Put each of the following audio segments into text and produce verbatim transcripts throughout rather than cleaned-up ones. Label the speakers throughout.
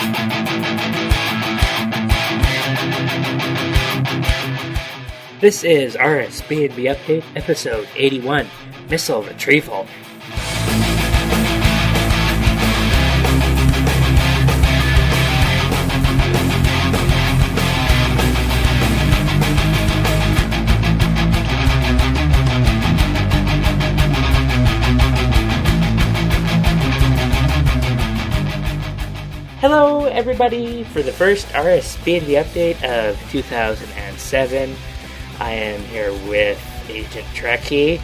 Speaker 1: This is R S B and B Update, Episode eighty-one, Missile Retrieval. Hello, everybody, for the first R S B and B Update of two thousand seven. I am here with Agent Trekkie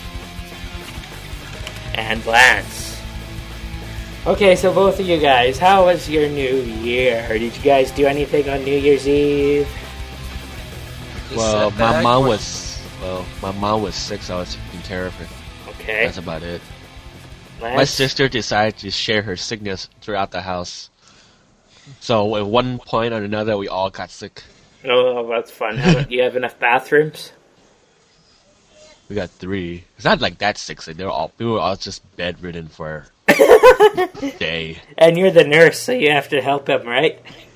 Speaker 1: and Lance. Okay, so both of you guys, how was your new year? Did you guys do anything on New Year's Eve?
Speaker 2: Well, my mom was well, my mom was sick, so I was taking care of her.
Speaker 1: Okay.
Speaker 2: That's about it.
Speaker 1: Lance?
Speaker 2: My sister decided to share her sickness throughout the house. So at one point or another, we all got sick.
Speaker 1: Oh, that's fun. How, do you have enough bathrooms?
Speaker 2: We got three. It's not like that sick. So they were all we were all just bedridden for a day.
Speaker 1: And you're the nurse, so you have to help him, right?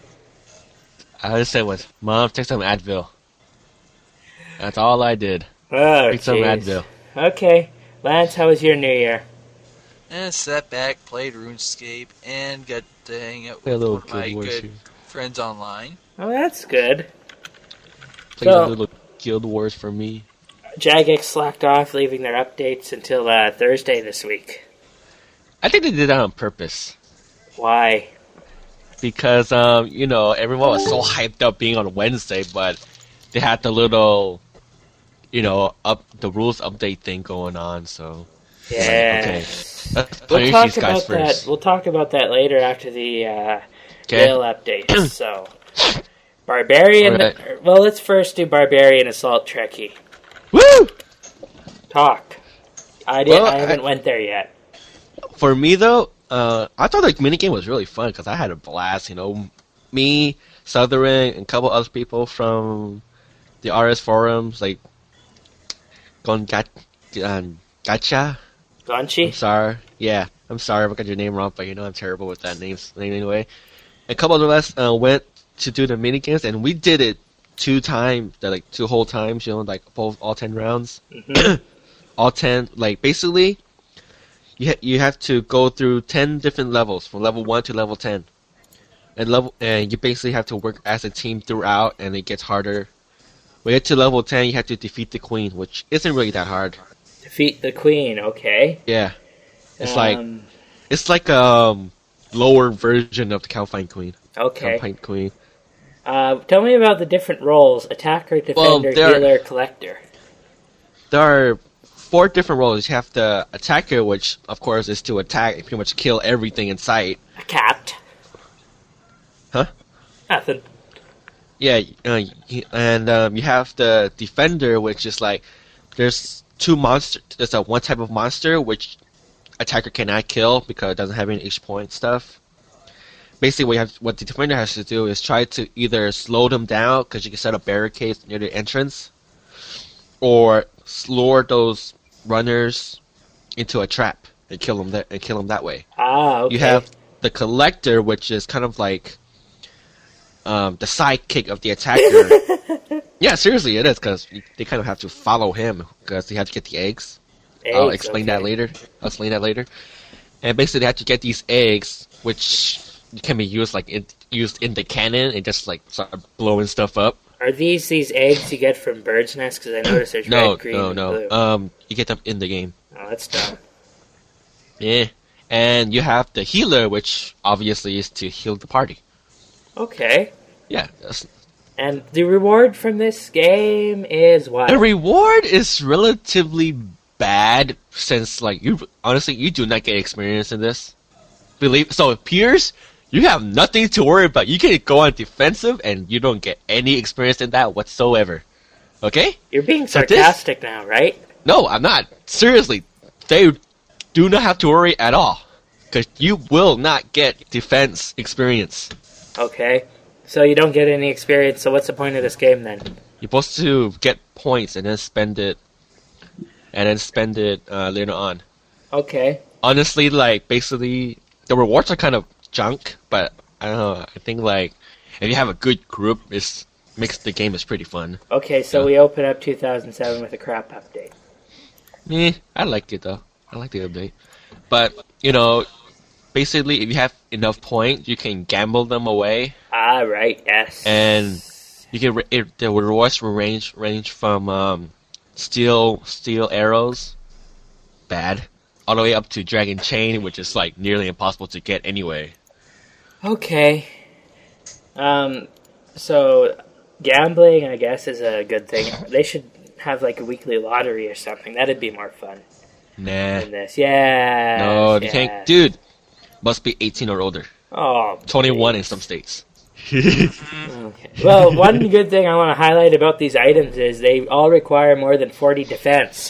Speaker 2: I just said was, "Mom, take some Advil." That's all I did.
Speaker 1: Oh,
Speaker 2: Take some
Speaker 1: jeez.
Speaker 2: Advil.
Speaker 1: Okay. Lance, how was your new year?
Speaker 3: And sat back, played RuneScape, and got to hang out
Speaker 2: Play a
Speaker 3: with
Speaker 2: little
Speaker 3: one of my
Speaker 2: Guild Wars
Speaker 3: good
Speaker 2: here.
Speaker 3: friends online.
Speaker 1: Oh, that's good.
Speaker 2: Play
Speaker 1: So-
Speaker 2: a little Guild Wars for me.
Speaker 1: Jagex slacked off, leaving their updates until uh, Thursday this week.
Speaker 2: I think they did that on purpose.
Speaker 1: Why?
Speaker 2: Because, um, you know, everyone was so hyped up being on Wednesday, but they had the little, you know, up the rules update thing going on, so...
Speaker 1: Yeah.
Speaker 2: Okay. Let's
Speaker 1: We'll
Speaker 2: punish
Speaker 1: talk
Speaker 2: these guys
Speaker 1: about that.
Speaker 2: first.
Speaker 1: We'll talk about that later after the uh,
Speaker 2: Okay.
Speaker 1: Gale updates. So, Barbarian.
Speaker 2: Alright.
Speaker 1: Well, let's first do Barbarian Assault Trekkie.
Speaker 2: Woo!
Speaker 1: Talk. I did.
Speaker 2: Well,
Speaker 1: I haven't
Speaker 2: I-
Speaker 1: went there yet.
Speaker 2: For me, though, uh, I thought the minigame was really fun, because I had a blast, you know. Me, Southern, and a couple other people from the R S forums, like, Gon Gat- um, Gacha. I'm
Speaker 1: Gonchi.
Speaker 2: sorry. Yeah, I'm sorry if I got your name wrong, but you know I'm terrible with that name, name anyway. A couple of us uh, went to do the minigames, and we did it two times, like two whole times, you know, like both all ten rounds.
Speaker 1: Mhm.
Speaker 2: all ten, like basically, you ha- you have to go through ten different levels from level one to level ten, and level and you basically have to work as a team throughout, and it gets harder. When you get to level ten, you have to defeat the queen, which isn't really that hard.
Speaker 1: Defeat the Queen. Okay.
Speaker 2: Yeah, it's like
Speaker 1: Um,
Speaker 2: it's like a um, lower version of the Calfine Queen.
Speaker 1: Okay.
Speaker 2: Calfine Queen.
Speaker 1: Uh, tell me about the different roles: attacker,
Speaker 2: Well,
Speaker 1: defender,
Speaker 2: there-
Speaker 1: healer, collector.
Speaker 2: There are four different roles. You have the attacker, which of course is to attack and pretty much kill everything in sight.
Speaker 1: A cat.
Speaker 2: Huh?
Speaker 1: Nothing.
Speaker 2: Yeah, uh, y- and um, you have the defender, which is like there's two monsters. There's a one type of monster which attacker cannot kill because it doesn't have any H point stuff. Basically, what, you have, what the defender has to do is try to either slow them down because you can set up barricades near the entrance, or lure those runners into a trap and kill them that and kill them that way.
Speaker 1: Ah, okay.
Speaker 2: You have the collector, which is kind of like um, the sidekick of the attacker. Yeah, seriously, it is, because they kind of have to follow him, because they have to get the eggs. I'll
Speaker 1: Eggs,
Speaker 2: explain
Speaker 1: okay.
Speaker 2: that later. I'll explain that later. And basically, they have to get these eggs, which can be used like in, used in the cannon and just like start blowing stuff up.
Speaker 1: Are these these eggs you get from birds' nests? Because I noticed there's
Speaker 2: No,
Speaker 1: red, green,
Speaker 2: no,
Speaker 1: and
Speaker 2: no.
Speaker 1: blue.
Speaker 2: Um, you get them in the game.
Speaker 1: Oh, that's dumb.
Speaker 2: Yeah. And you have the healer, which obviously is to heal the party.
Speaker 1: Okay.
Speaker 2: Yeah. That's,
Speaker 1: And the reward from this game is what?
Speaker 2: the reward is relatively bad, since like you honestly you do not get experience in this. Believe so, Piers, you have nothing to worry about. You can go on defensive, and you don't get any experience in that whatsoever. Okay?
Speaker 1: You're being
Speaker 2: So this-
Speaker 1: sarcastic now, right?
Speaker 2: No, I'm not. Seriously, they do not have to worry at all, because you will not get defense experience.
Speaker 1: Okay. So you don't get any experience, so what's the point of this game then?
Speaker 2: You're supposed to get points and then spend it, and then spend it uh, later on.
Speaker 1: Okay.
Speaker 2: Honestly, like basically, the rewards are kind of junk, but I don't know. I think like if you have a good group, it makes the game is pretty fun.
Speaker 1: Okay, so
Speaker 2: Yeah.
Speaker 1: we open up two thousand seven with a crap update.
Speaker 2: Me, I like it though. I like the update. But you know, basically, if you have enough points, you can gamble them away,
Speaker 1: Ah, right, yes.
Speaker 2: and you can re- it, the rewards will range range from um, steel steel arrows, bad, all the way up to dragon chain, which is like nearly impossible to get anyway.
Speaker 1: Okay. Um, so gambling, I guess, is a good thing. They should have like a weekly lottery or something. That'd be more fun
Speaker 2: Nah,
Speaker 1: than this. Yeah.
Speaker 2: no, they can't, dude. Must be eighteen or older.
Speaker 1: Oh,
Speaker 2: twenty-one in
Speaker 1: please.
Speaker 2: some states.
Speaker 1: Okay. Well, one good thing I want to highlight about these items is they all require more than forty defense.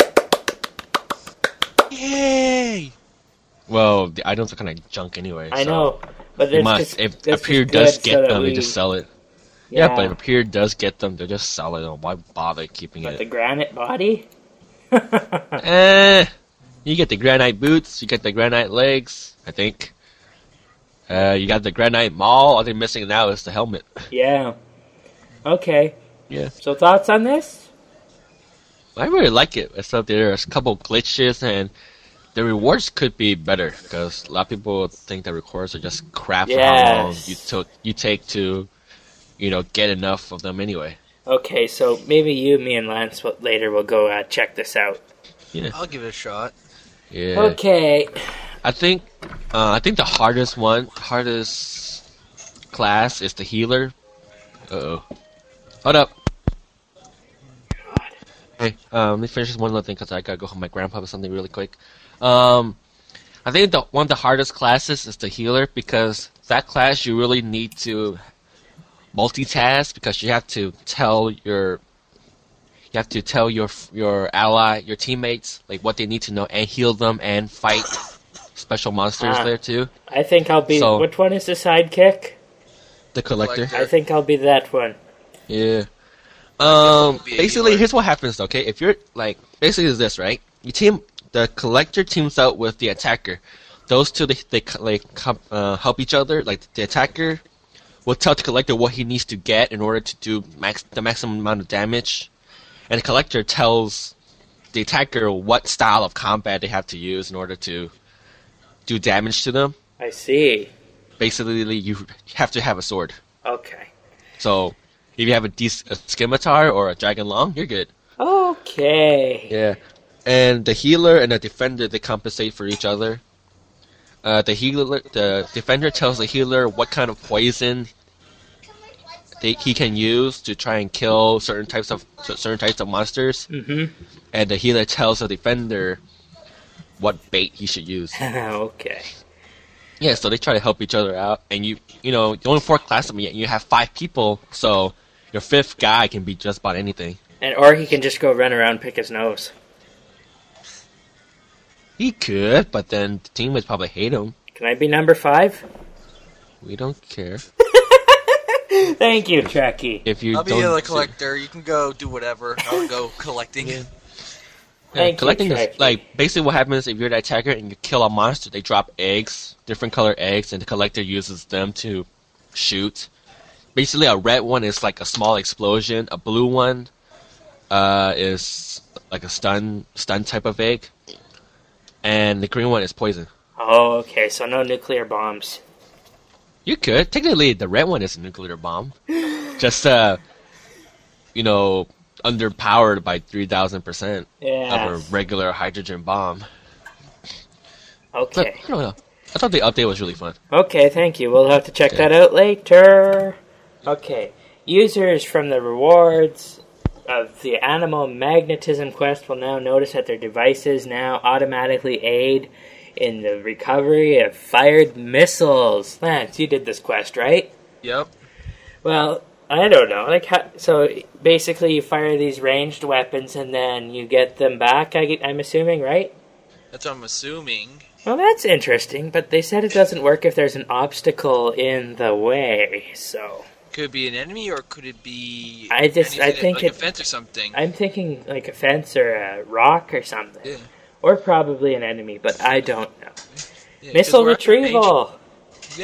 Speaker 3: Yay!
Speaker 2: Well, the items are kind of junk anyway.
Speaker 1: I
Speaker 2: so
Speaker 1: know, but
Speaker 2: They
Speaker 1: this
Speaker 2: must.
Speaker 1: just,
Speaker 2: If
Speaker 1: this
Speaker 2: a peer
Speaker 1: is
Speaker 2: does
Speaker 1: good
Speaker 2: get
Speaker 1: so that
Speaker 2: them,
Speaker 1: we,
Speaker 2: they just sell it. Yeah, but if a peer does get them, they just sell it. Why bother keeping
Speaker 1: But
Speaker 2: it?
Speaker 1: the granite body.
Speaker 2: Eh, you get the granite boots, you get the granite legs, I think. Uh, you got the granite maul. All they're missing now is the helmet.
Speaker 1: Yeah. Okay.
Speaker 2: Yeah.
Speaker 1: So thoughts on this?
Speaker 2: I really like it, except there's a couple glitches and the rewards could be better because a lot of people think the rewards are just crap for how long
Speaker 1: Yes.
Speaker 2: you took you take to, you know, get enough of them anyway.
Speaker 1: Okay, so maybe you, me, and Lance will, later will go uh, check this out.
Speaker 3: I'll give it a shot.
Speaker 2: Yeah.
Speaker 1: Okay.
Speaker 2: I think uh, I think the hardest one, hardest class is the healer. Uh oh. Hold up. Hey, um, let me finish this one little thing because I gotta go home. My grandpa with something really quick. Um, I think the one of the hardest classes is the healer because that class you really need to multitask because you have to tell your you have to tell your your ally, your teammates, like what they need to know and heal them and fight special monsters
Speaker 1: Ah.
Speaker 2: there too.
Speaker 1: I think I'll be.
Speaker 2: So-
Speaker 1: Which one is the sidekick?
Speaker 2: The collector.
Speaker 3: Collector.
Speaker 1: I think I'll be that one.
Speaker 2: Yeah. Um.
Speaker 3: won't be a
Speaker 2: Basically,
Speaker 3: healer.
Speaker 2: here's what happens. Okay, if you're like, basically, is this right? You team the collector teams out with the attacker. Those two, they they co- like com- uh, help each other. Like the attacker will tell the collector what he needs to get in order to do max the maximum amount of damage, and the collector tells the attacker what style of combat they have to use in order to do damage to them.
Speaker 1: I see.
Speaker 2: Basically, you have to have a sword.
Speaker 1: Okay.
Speaker 2: So if you have a, dec- a scimitar or a dragon long, you're good.
Speaker 1: Okay.
Speaker 2: Yeah. And the healer and the defender, they compensate for each other. Uh, the healer, the defender tells the healer what kind of poison they, he can use to try and kill certain types of certain types of monsters,
Speaker 1: Mm-hmm.
Speaker 2: and the healer tells the defender what bait he should use.
Speaker 1: Okay.
Speaker 2: Yeah, so they try to help each other out, and you you know you only four classes, yet you have five people, so your fifth guy can be just about anything.
Speaker 1: And or he can just go run around and pick his nose.
Speaker 2: He could, but then the team would probably hate him.
Speaker 1: Can I be number five?
Speaker 2: We don't care
Speaker 1: Thank you, Trekkie.
Speaker 2: if you
Speaker 3: I'll be
Speaker 2: don't.
Speaker 3: the collector. You can go do whatever. I'll go collecting.
Speaker 2: Yeah. Yeah,
Speaker 1: Thank you,
Speaker 2: collecting is
Speaker 1: Trekkie.
Speaker 2: like basically what happens if you're the attacker and you kill a monster. They drop eggs, different color eggs, and the collector uses them to shoot. Basically, a red one is like a small explosion. A blue one uh, is like a stun stun type of egg, and the green one is poison.
Speaker 1: Oh, okay. So no nuclear bombs.
Speaker 2: You could technically the red one is a nuclear bomb, just uh, you know, underpowered by three thousand percent
Speaker 1: Yeah.
Speaker 2: of a regular hydrogen bomb. But
Speaker 1: Okay.
Speaker 2: I don't know. I thought the update was really fun.
Speaker 1: Okay, thank you. We'll have to check
Speaker 2: Yeah.
Speaker 1: that out later. Okay. Users from the rewards of the Animal Magnetism Quest will now notice that their devices now automatically aid in the recovery of fired missiles. Lance, you did this quest, right?
Speaker 3: Yep.
Speaker 1: Well, I don't know. Like, how, so basically, you fire these ranged weapons and then you get them back. I, I'm assuming, right?
Speaker 3: That's what I'm assuming.
Speaker 1: Well, that's interesting. But they said it doesn't work if there's an obstacle in the way. So
Speaker 3: Could it be an enemy or could it be?
Speaker 1: I just- I
Speaker 3: anything,
Speaker 1: think
Speaker 3: like
Speaker 1: it-
Speaker 3: a fence or something.
Speaker 1: I'm thinking like a fence or a rock or something,
Speaker 3: Yeah.
Speaker 1: or probably an enemy. But I don't know.
Speaker 3: Yeah, 'cause
Speaker 1: Missile
Speaker 3: we're at the range-
Speaker 1: retrieval.
Speaker 3: Yeah.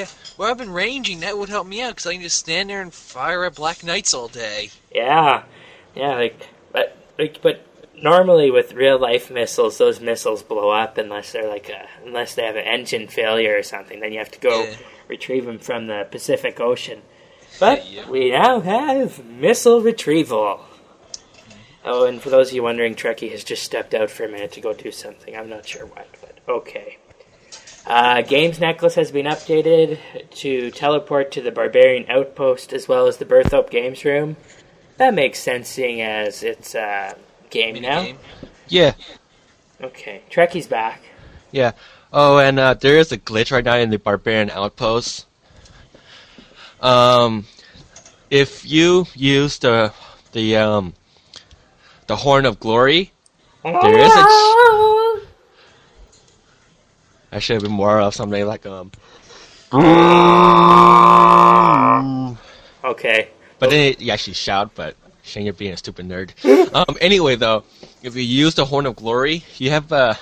Speaker 3: Well, I've been ranging. That would help me out because I can just stand there and fire at Black Knights all day.
Speaker 1: Yeah, yeah, like, but, like, but normally with real life missiles, those missiles blow up unless they're like a, unless they have an engine failure or something. Then you have to go
Speaker 3: Yeah.
Speaker 1: retrieve them from the Pacific Ocean. But
Speaker 3: Yeah, yeah.
Speaker 1: we now have missile retrieval. Oh, and for those of you wondering, Trekkie has just stepped out for a minute to go do something. I'm not sure what, but okay. Uh, Games Necklace has been updated to teleport to the Barbarian Outpost as well as the Berthop Games Room. That makes sense, seeing as it's a game
Speaker 3: Mini
Speaker 1: now.
Speaker 3: game.
Speaker 2: Yeah,
Speaker 1: Okay, Trekkie's back.
Speaker 2: yeah. Oh, and uh, there is a glitch right now in the Barbarian Outpost. Um, if you use the the um the Horn of Glory, there is a. Ch- I should have been more of something like um.
Speaker 1: Okay.
Speaker 2: But then you actually shout, but Shane, you're being a stupid nerd. um, anyway, though, if you use the Horn of Glory, you have a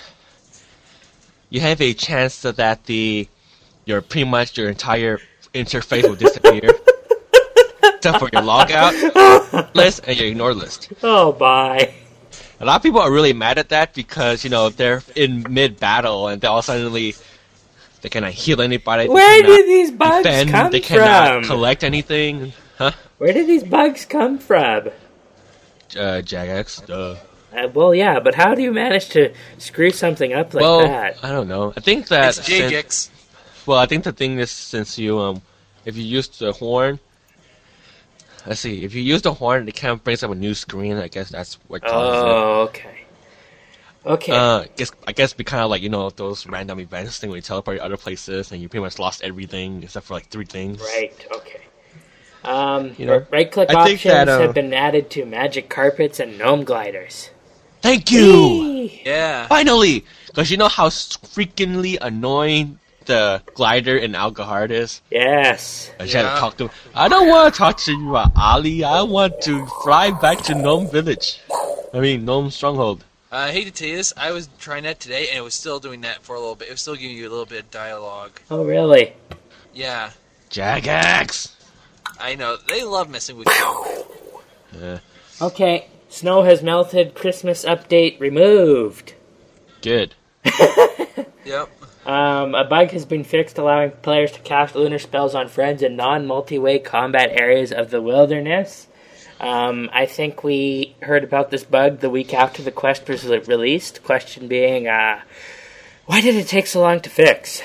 Speaker 2: you have a chance so that the your pretty much your entire interface will disappear, except for your logout list and your ignore list.
Speaker 1: Oh, bye.
Speaker 2: A lot of people are really mad at that because you know they're in mid battle and they all suddenly they cannot heal anybody. They
Speaker 1: Where
Speaker 2: cannot
Speaker 1: did these bugs
Speaker 2: defend,
Speaker 1: come
Speaker 2: They cannot
Speaker 1: from?
Speaker 2: collect anything, huh?
Speaker 1: Where did these bugs come from?
Speaker 2: Uh, Jagex, duh.
Speaker 1: Uh, well, yeah, but how do you manage to screw something up like
Speaker 2: well,
Speaker 1: that?
Speaker 2: I don't know. I think that
Speaker 3: It's
Speaker 2: since-
Speaker 3: Jagex.
Speaker 2: well, I think the thing is since you um, if you use the horn, let's see, if you use the horn, it kind of brings up a new screen. I guess that's what causes
Speaker 1: Oh, okay. Okay.
Speaker 2: it. Uh, I guess I guess be kind of like you know those random events thing where you teleport to other places and you pretty much lost everything except for like three things.
Speaker 1: right, okay. Um,
Speaker 2: You know,
Speaker 1: right-click
Speaker 2: I think
Speaker 1: options
Speaker 2: that, uh,
Speaker 1: have been added to Magic Carpets and Gnome Gliders.
Speaker 2: Thank you.
Speaker 1: Whee!
Speaker 3: Yeah.
Speaker 2: Finally, because you know how freakingly annoying the glider in Algahard is.
Speaker 1: Yes.
Speaker 2: I just had
Speaker 3: Yeah.
Speaker 2: to talk to him. I don't want to talk to you about Ali. I want to fly back to Gnome Village. I mean, Gnome Stronghold.
Speaker 3: I hate to tell you this, I was trying that today, and it was still doing that for a little bit. It was still giving you a little bit of dialogue.
Speaker 1: Oh, really?
Speaker 3: Yeah,
Speaker 2: Jagex!
Speaker 3: I know. They love messing with you.
Speaker 2: Yeah,
Speaker 1: Okay. Snow has melted. Christmas update removed.
Speaker 2: good.
Speaker 3: Yep.
Speaker 1: Um, a bug has been fixed allowing players to cast lunar spells on friends in non-multi-way combat areas of the wilderness. Um, I think we heard about this bug the week after the quest was released. Question being, uh, why did it take so long to fix?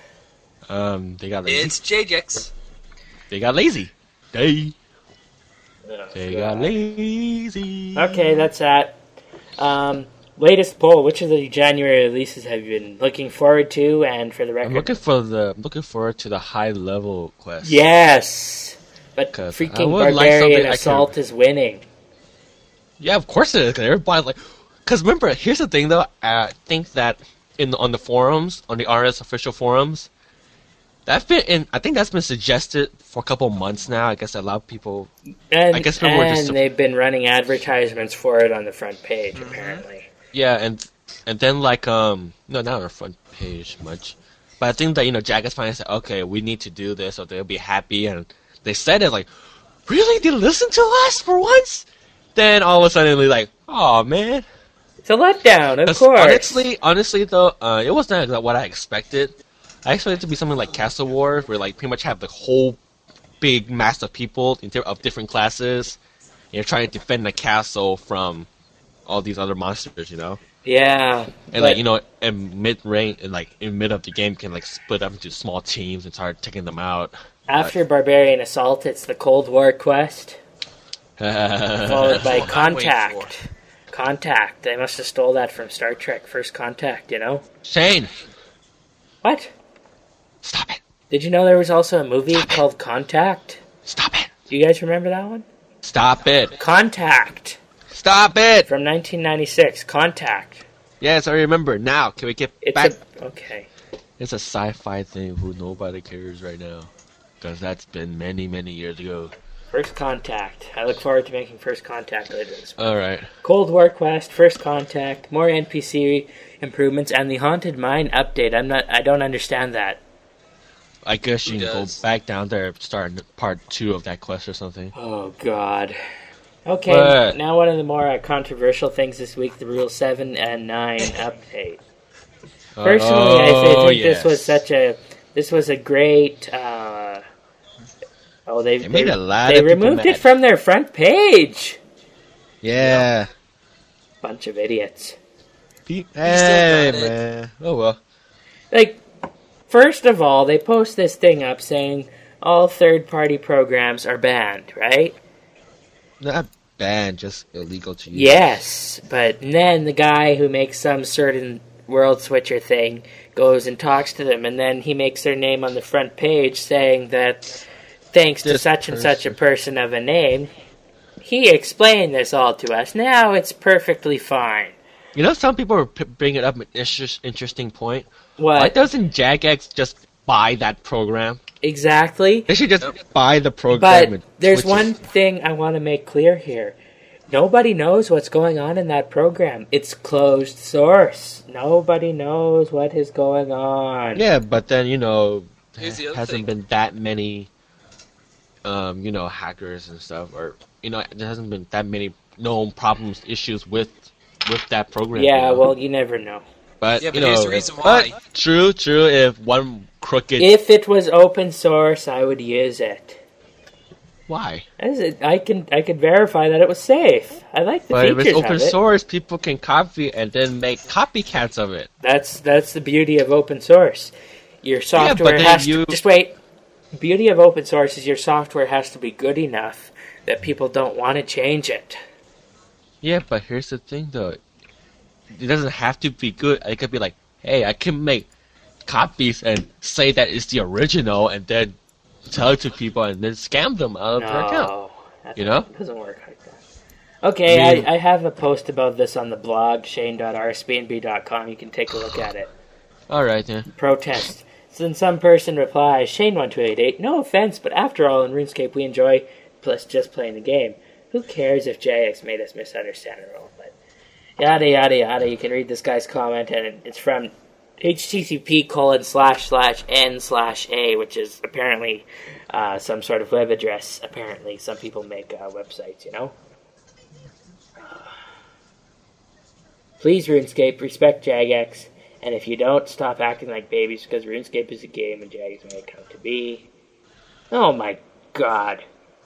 Speaker 2: Um, they got lazy.
Speaker 3: It's Jagex.
Speaker 2: They got lazy. They, they got lazy.
Speaker 1: Okay, that's that. Um, latest poll. Which of the January releases have you been looking forward to? And for the record,
Speaker 2: I'm looking for the I'm looking forward to the high level quest.
Speaker 1: yes, but
Speaker 2: 'Cause
Speaker 1: freaking
Speaker 2: I would like
Speaker 1: Barbarian
Speaker 2: something I
Speaker 1: Assault is winning.
Speaker 2: Yeah, of course it is. 'Cause everybody's like, because remember, here's the thing though. I think that in on the forums, on the R S official forums, that's been in. I think that's been suggested for a couple months now. I guess a lot of people.
Speaker 1: And,
Speaker 2: I guess people were
Speaker 1: and
Speaker 2: just-
Speaker 1: they've been running advertisements for it on the front page,
Speaker 2: Mm-hmm.
Speaker 1: apparently.
Speaker 2: Yeah, and and then like um no, not on the front page much, but I think that you know Jagex finally said, okay, we need to do this, so they'll be happy, and they said it like, really, they listen to us for once. Then all of a sudden, they're like, oh man.
Speaker 1: It's a letdown, of
Speaker 2: 'Cause
Speaker 1: course.
Speaker 2: Honestly, honestly though, uh, it wasn't what I expected. I expected it to be something like Castle War, where like pretty much have the whole big mass of people in ter- of different classes. And you're trying to defend the castle from all these other monsters, you know.
Speaker 1: Yeah.
Speaker 2: And
Speaker 1: but
Speaker 2: like you know, in mid range, and like in mid of the game, can like split up into small teams and start taking them out.
Speaker 1: after Barbarian Assault, it's the Cold War quest, followed
Speaker 3: That's
Speaker 1: by
Speaker 3: what I'm waiting
Speaker 1: Contact. Contact. They must have stole that from Star Trek First Contact, you know?
Speaker 2: Shane,
Speaker 1: What?
Speaker 2: stop it!
Speaker 1: Did you know there was also a movie
Speaker 2: Stop it.
Speaker 1: called Contact?
Speaker 2: Stop it!
Speaker 1: Do you guys remember that one?
Speaker 2: Stop it!
Speaker 1: Contact
Speaker 2: Stop it!
Speaker 1: from nineteen ninety-six. Contact.
Speaker 2: Yes, I remember. Now, can we get
Speaker 1: It's
Speaker 2: back?
Speaker 1: a okay.
Speaker 2: It's a sci-fi thing who nobody cares right now, because that's been many, many years ago.
Speaker 1: First Contact. I look forward to making First Contact later this month.
Speaker 2: All right.
Speaker 1: Cold War quest, First Contact, more N P C improvements, and the Haunted Mine update. I'm not. I don't understand that.
Speaker 2: I guess you
Speaker 3: Who
Speaker 2: can
Speaker 3: does?
Speaker 2: go back down there and start part two of that quest or something.
Speaker 1: Oh God. Okay,
Speaker 2: But-
Speaker 1: now one of the more uh, controversial things this week: the Rule Seven and Nine update. Personally, I, th- I
Speaker 2: Oh,
Speaker 1: think this was
Speaker 2: yes.
Speaker 1: such a this was a great. Uh, oh, they
Speaker 2: It made
Speaker 1: they,
Speaker 2: a lot
Speaker 1: they
Speaker 2: of people
Speaker 1: removed it
Speaker 2: mad.
Speaker 1: from their front page.
Speaker 2: Yeah.
Speaker 1: Bunch of idiots.
Speaker 2: Pe-
Speaker 3: still
Speaker 2: Hey,
Speaker 3: got it.
Speaker 2: man. Oh, well.
Speaker 1: Like, first of all, they post this thing up saying all third-party programs are banned, right?
Speaker 2: Not banned, just illegal to use.
Speaker 1: Yes, but then the guy who makes some certain world switcher thing goes and talks to them, and then he makes their name on the front page saying that thanks to
Speaker 2: This
Speaker 1: such and such a person of a name, he explained this all to us. Now it's perfectly fine.
Speaker 2: You know, some people are p- bringing up an inter- interesting point.
Speaker 1: What?
Speaker 2: Why doesn't Jagex just buy that program?
Speaker 1: Exactly.
Speaker 2: They should just
Speaker 3: Yep.
Speaker 2: buy the program.
Speaker 1: But
Speaker 2: and
Speaker 1: there's
Speaker 2: switch
Speaker 1: one
Speaker 2: it.
Speaker 1: thing I want to make clear here. Nobody knows what's going on in that program. It's closed source. Nobody knows what is going on.
Speaker 2: Yeah, but then, you know,
Speaker 3: Here's the
Speaker 2: there
Speaker 3: other
Speaker 2: hasn't
Speaker 3: thing.
Speaker 2: been that many, um, you know, hackers and stuff. Or, you know, there hasn't been that many known problems, issues with with that program.
Speaker 1: Yeah,
Speaker 2: you know?
Speaker 1: well, you never know.
Speaker 2: But,
Speaker 3: Yeah, but
Speaker 2: you know,
Speaker 3: here's the reason
Speaker 2: but
Speaker 3: why.
Speaker 2: true, true, if one crooked...
Speaker 1: If it was open source, I would use it.
Speaker 2: Why?
Speaker 1: As it I can I could verify that it was safe. I like the
Speaker 2: But if
Speaker 1: features
Speaker 2: it's open
Speaker 1: of it.
Speaker 2: source, people can copy and then make copycats of it.
Speaker 1: That's that's the beauty of open source. Your software
Speaker 2: then
Speaker 1: has
Speaker 2: you-
Speaker 1: to just wait. The beauty of open source is your software has to be good enough that people don't want to change it.
Speaker 2: Yeah, but here's the thing, though. It doesn't have to be good. It could be like, hey, I can make copies and say that it's the original and then tell it to people and then scam them out of their account.
Speaker 1: No, that
Speaker 2: You know?
Speaker 1: doesn't work like that. Okay,
Speaker 2: I mean-
Speaker 1: I, I have a post about this on the blog, shane dot r s b n b dot com. You can take a look at it.
Speaker 2: Alright, then.
Speaker 1: Protest. So then some person replies, Shane one two eight eight, no offense, but after all, in RuneScape we enjoy plus just playing the game. Who cares if J X made us misunderstand the rule? But yada yada yada. You can read this guy's comment, and it- it's from http colon slash slash n slash a, which is apparently uh, some sort of web address. Apparently, some people make uh, websites, you know. Please, RuneScape, respect Jagex, and if you don't, stop acting like babies, because RuneScape is a game and Jagex may come to be. Oh my god.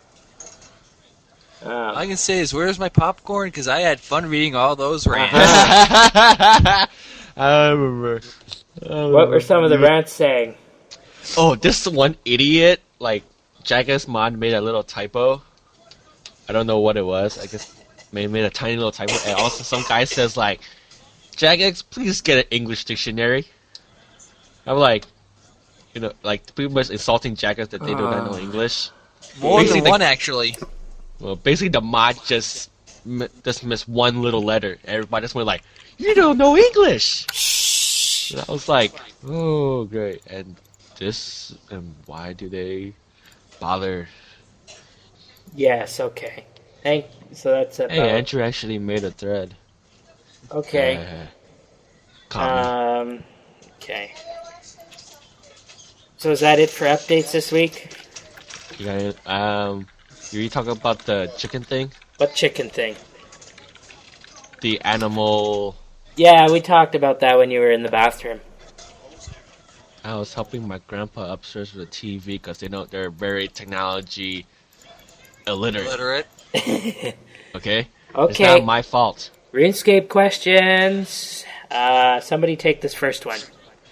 Speaker 1: Um,
Speaker 3: All I can say is, where's my popcorn? Because I had fun reading all those rants.
Speaker 1: Uh-huh.
Speaker 2: I remember. I
Speaker 1: what were some of the
Speaker 2: remember.
Speaker 1: rants saying?
Speaker 2: Oh, this one idiot, like, Jagex Mod made a little typo. I don't know what it was. I guess maybe made a tiny little typo. And also some guy says, like, Jagex, please get an English dictionary. I'm like, you know, like, pretty much insulting Jagex that they do not know English.
Speaker 3: More
Speaker 2: Basically,
Speaker 3: than
Speaker 2: the-
Speaker 3: one, actually.
Speaker 2: Well, basically the mod just m- just missed one little letter. Everybody just went like, "You don't know English." And I was like, "Oh, great!" And this, and why do they bother?
Speaker 1: Yes, okay. Thank. So that's about.
Speaker 2: Hey, Andrew actually made a thread.
Speaker 1: okay.
Speaker 2: Uh, comment.
Speaker 1: Um. Okay. So is that it for updates this week?
Speaker 2: you guys, um, you talk about the chicken thing,
Speaker 1: What chicken thing?
Speaker 2: the animal.
Speaker 1: Yeah, we talked about that when you were in the bathroom.
Speaker 2: I was helping my grandpa upstairs with the T V because they know they're very technology illiterate.
Speaker 3: Illiterate.
Speaker 2: Okay. It's
Speaker 1: Okay.
Speaker 2: not my fault.
Speaker 1: RuneScape questions. Uh, somebody take this first one.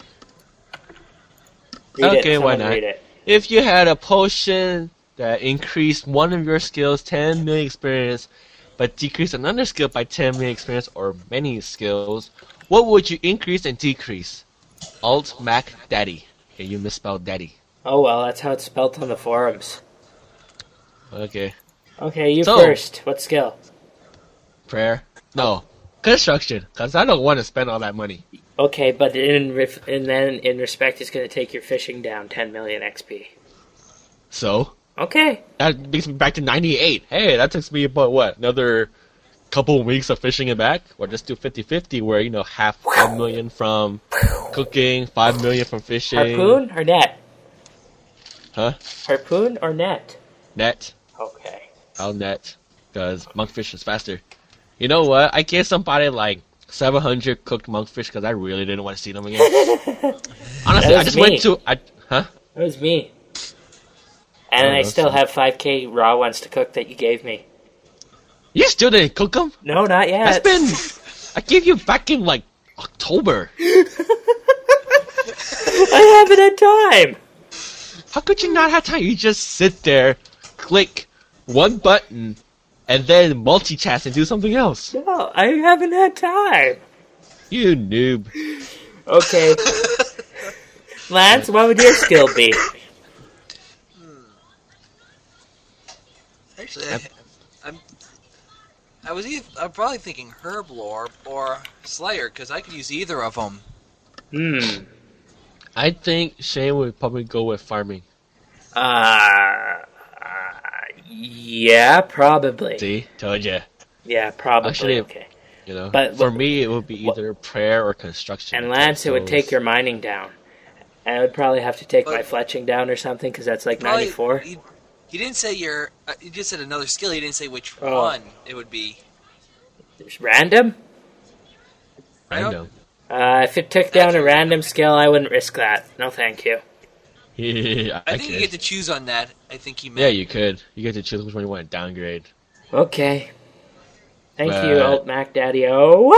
Speaker 1: Read
Speaker 2: Okay,
Speaker 1: it.
Speaker 2: why
Speaker 1: Someone
Speaker 2: not?
Speaker 1: Read it.
Speaker 2: If you had a potion that increased one of your skills ten million experience, but decreased another skill by ten million experience or many skills, what would you increase and decrease? Alt Mac Daddy. Okay, you misspelled Daddy.
Speaker 1: Oh well, that's how it's spelt on the forums.
Speaker 2: Okay.
Speaker 1: Okay, you
Speaker 2: So-
Speaker 1: first. What skill?
Speaker 2: Prayer? No. Construction, because I don't want to spend all that money.
Speaker 1: Okay, but in ref- and then in respect, it's going to take your fishing down ten million X P.
Speaker 2: So,
Speaker 1: Okay.
Speaker 2: that brings me back to ninety-eight. Hey, that takes me about, what, another couple weeks of fishing it back? Or just do fifty-fifty where, you know, half one million from cooking, five million from fishing.
Speaker 1: Harpoon or net?
Speaker 2: Huh?
Speaker 1: Harpoon or net?
Speaker 2: Net.
Speaker 1: Okay.
Speaker 2: I'll net. Because monkfish is faster. You know what? I gave somebody like seven hundred cooked monkfish because I really didn't want to see them again. Honestly, I just
Speaker 1: me.
Speaker 2: went to... I, huh?
Speaker 1: That was me. And
Speaker 2: Oh,
Speaker 1: I
Speaker 2: that's
Speaker 1: still
Speaker 2: fine.
Speaker 1: have five K raw ones to cook that you gave me.
Speaker 2: You still didn't cook them?
Speaker 1: No, not yet.
Speaker 2: That's been... I gave you back in like October.
Speaker 1: I haven't had time.
Speaker 2: How could you not have time? You just sit there, click one button, and then multitask and do something else.
Speaker 1: No, I haven't had time.
Speaker 2: You noob.
Speaker 1: Okay. Lance, what would your skill be?
Speaker 3: Actually, I, I'm. I was either, I'm probably thinking Herblore or Slayer because I could use either of them.
Speaker 1: Hmm.
Speaker 2: I think Shane would probably go with farming.
Speaker 1: Uh, uh, yeah, probably.
Speaker 2: See? Told ya.
Speaker 1: Yeah, probably.
Speaker 2: Actually,
Speaker 1: okay.
Speaker 2: You know,
Speaker 1: But-
Speaker 2: for
Speaker 1: but-
Speaker 2: me, it would be either prayer or construction.
Speaker 1: And Lance, it would
Speaker 2: So
Speaker 1: take your mining down. And I would probably have to take my
Speaker 3: But-
Speaker 1: fletching down or something, because that's like
Speaker 3: Probably-
Speaker 1: ninety-four.
Speaker 3: You, you didn't say your. Uh, you just said another skill. You didn't say which
Speaker 1: Oh.
Speaker 3: one it would be.
Speaker 1: There's random?
Speaker 2: Random.
Speaker 1: Uh, if it took down a random skill, I wouldn't risk that. No, thank you.
Speaker 2: Yeah, I,
Speaker 3: I think you
Speaker 2: could.
Speaker 3: get to choose on that. I think you meant.
Speaker 2: Yeah, you could. You get to choose which one you want to downgrade.
Speaker 1: Okay. Thank you,
Speaker 2: But-
Speaker 1: Alt Mac Daddy O.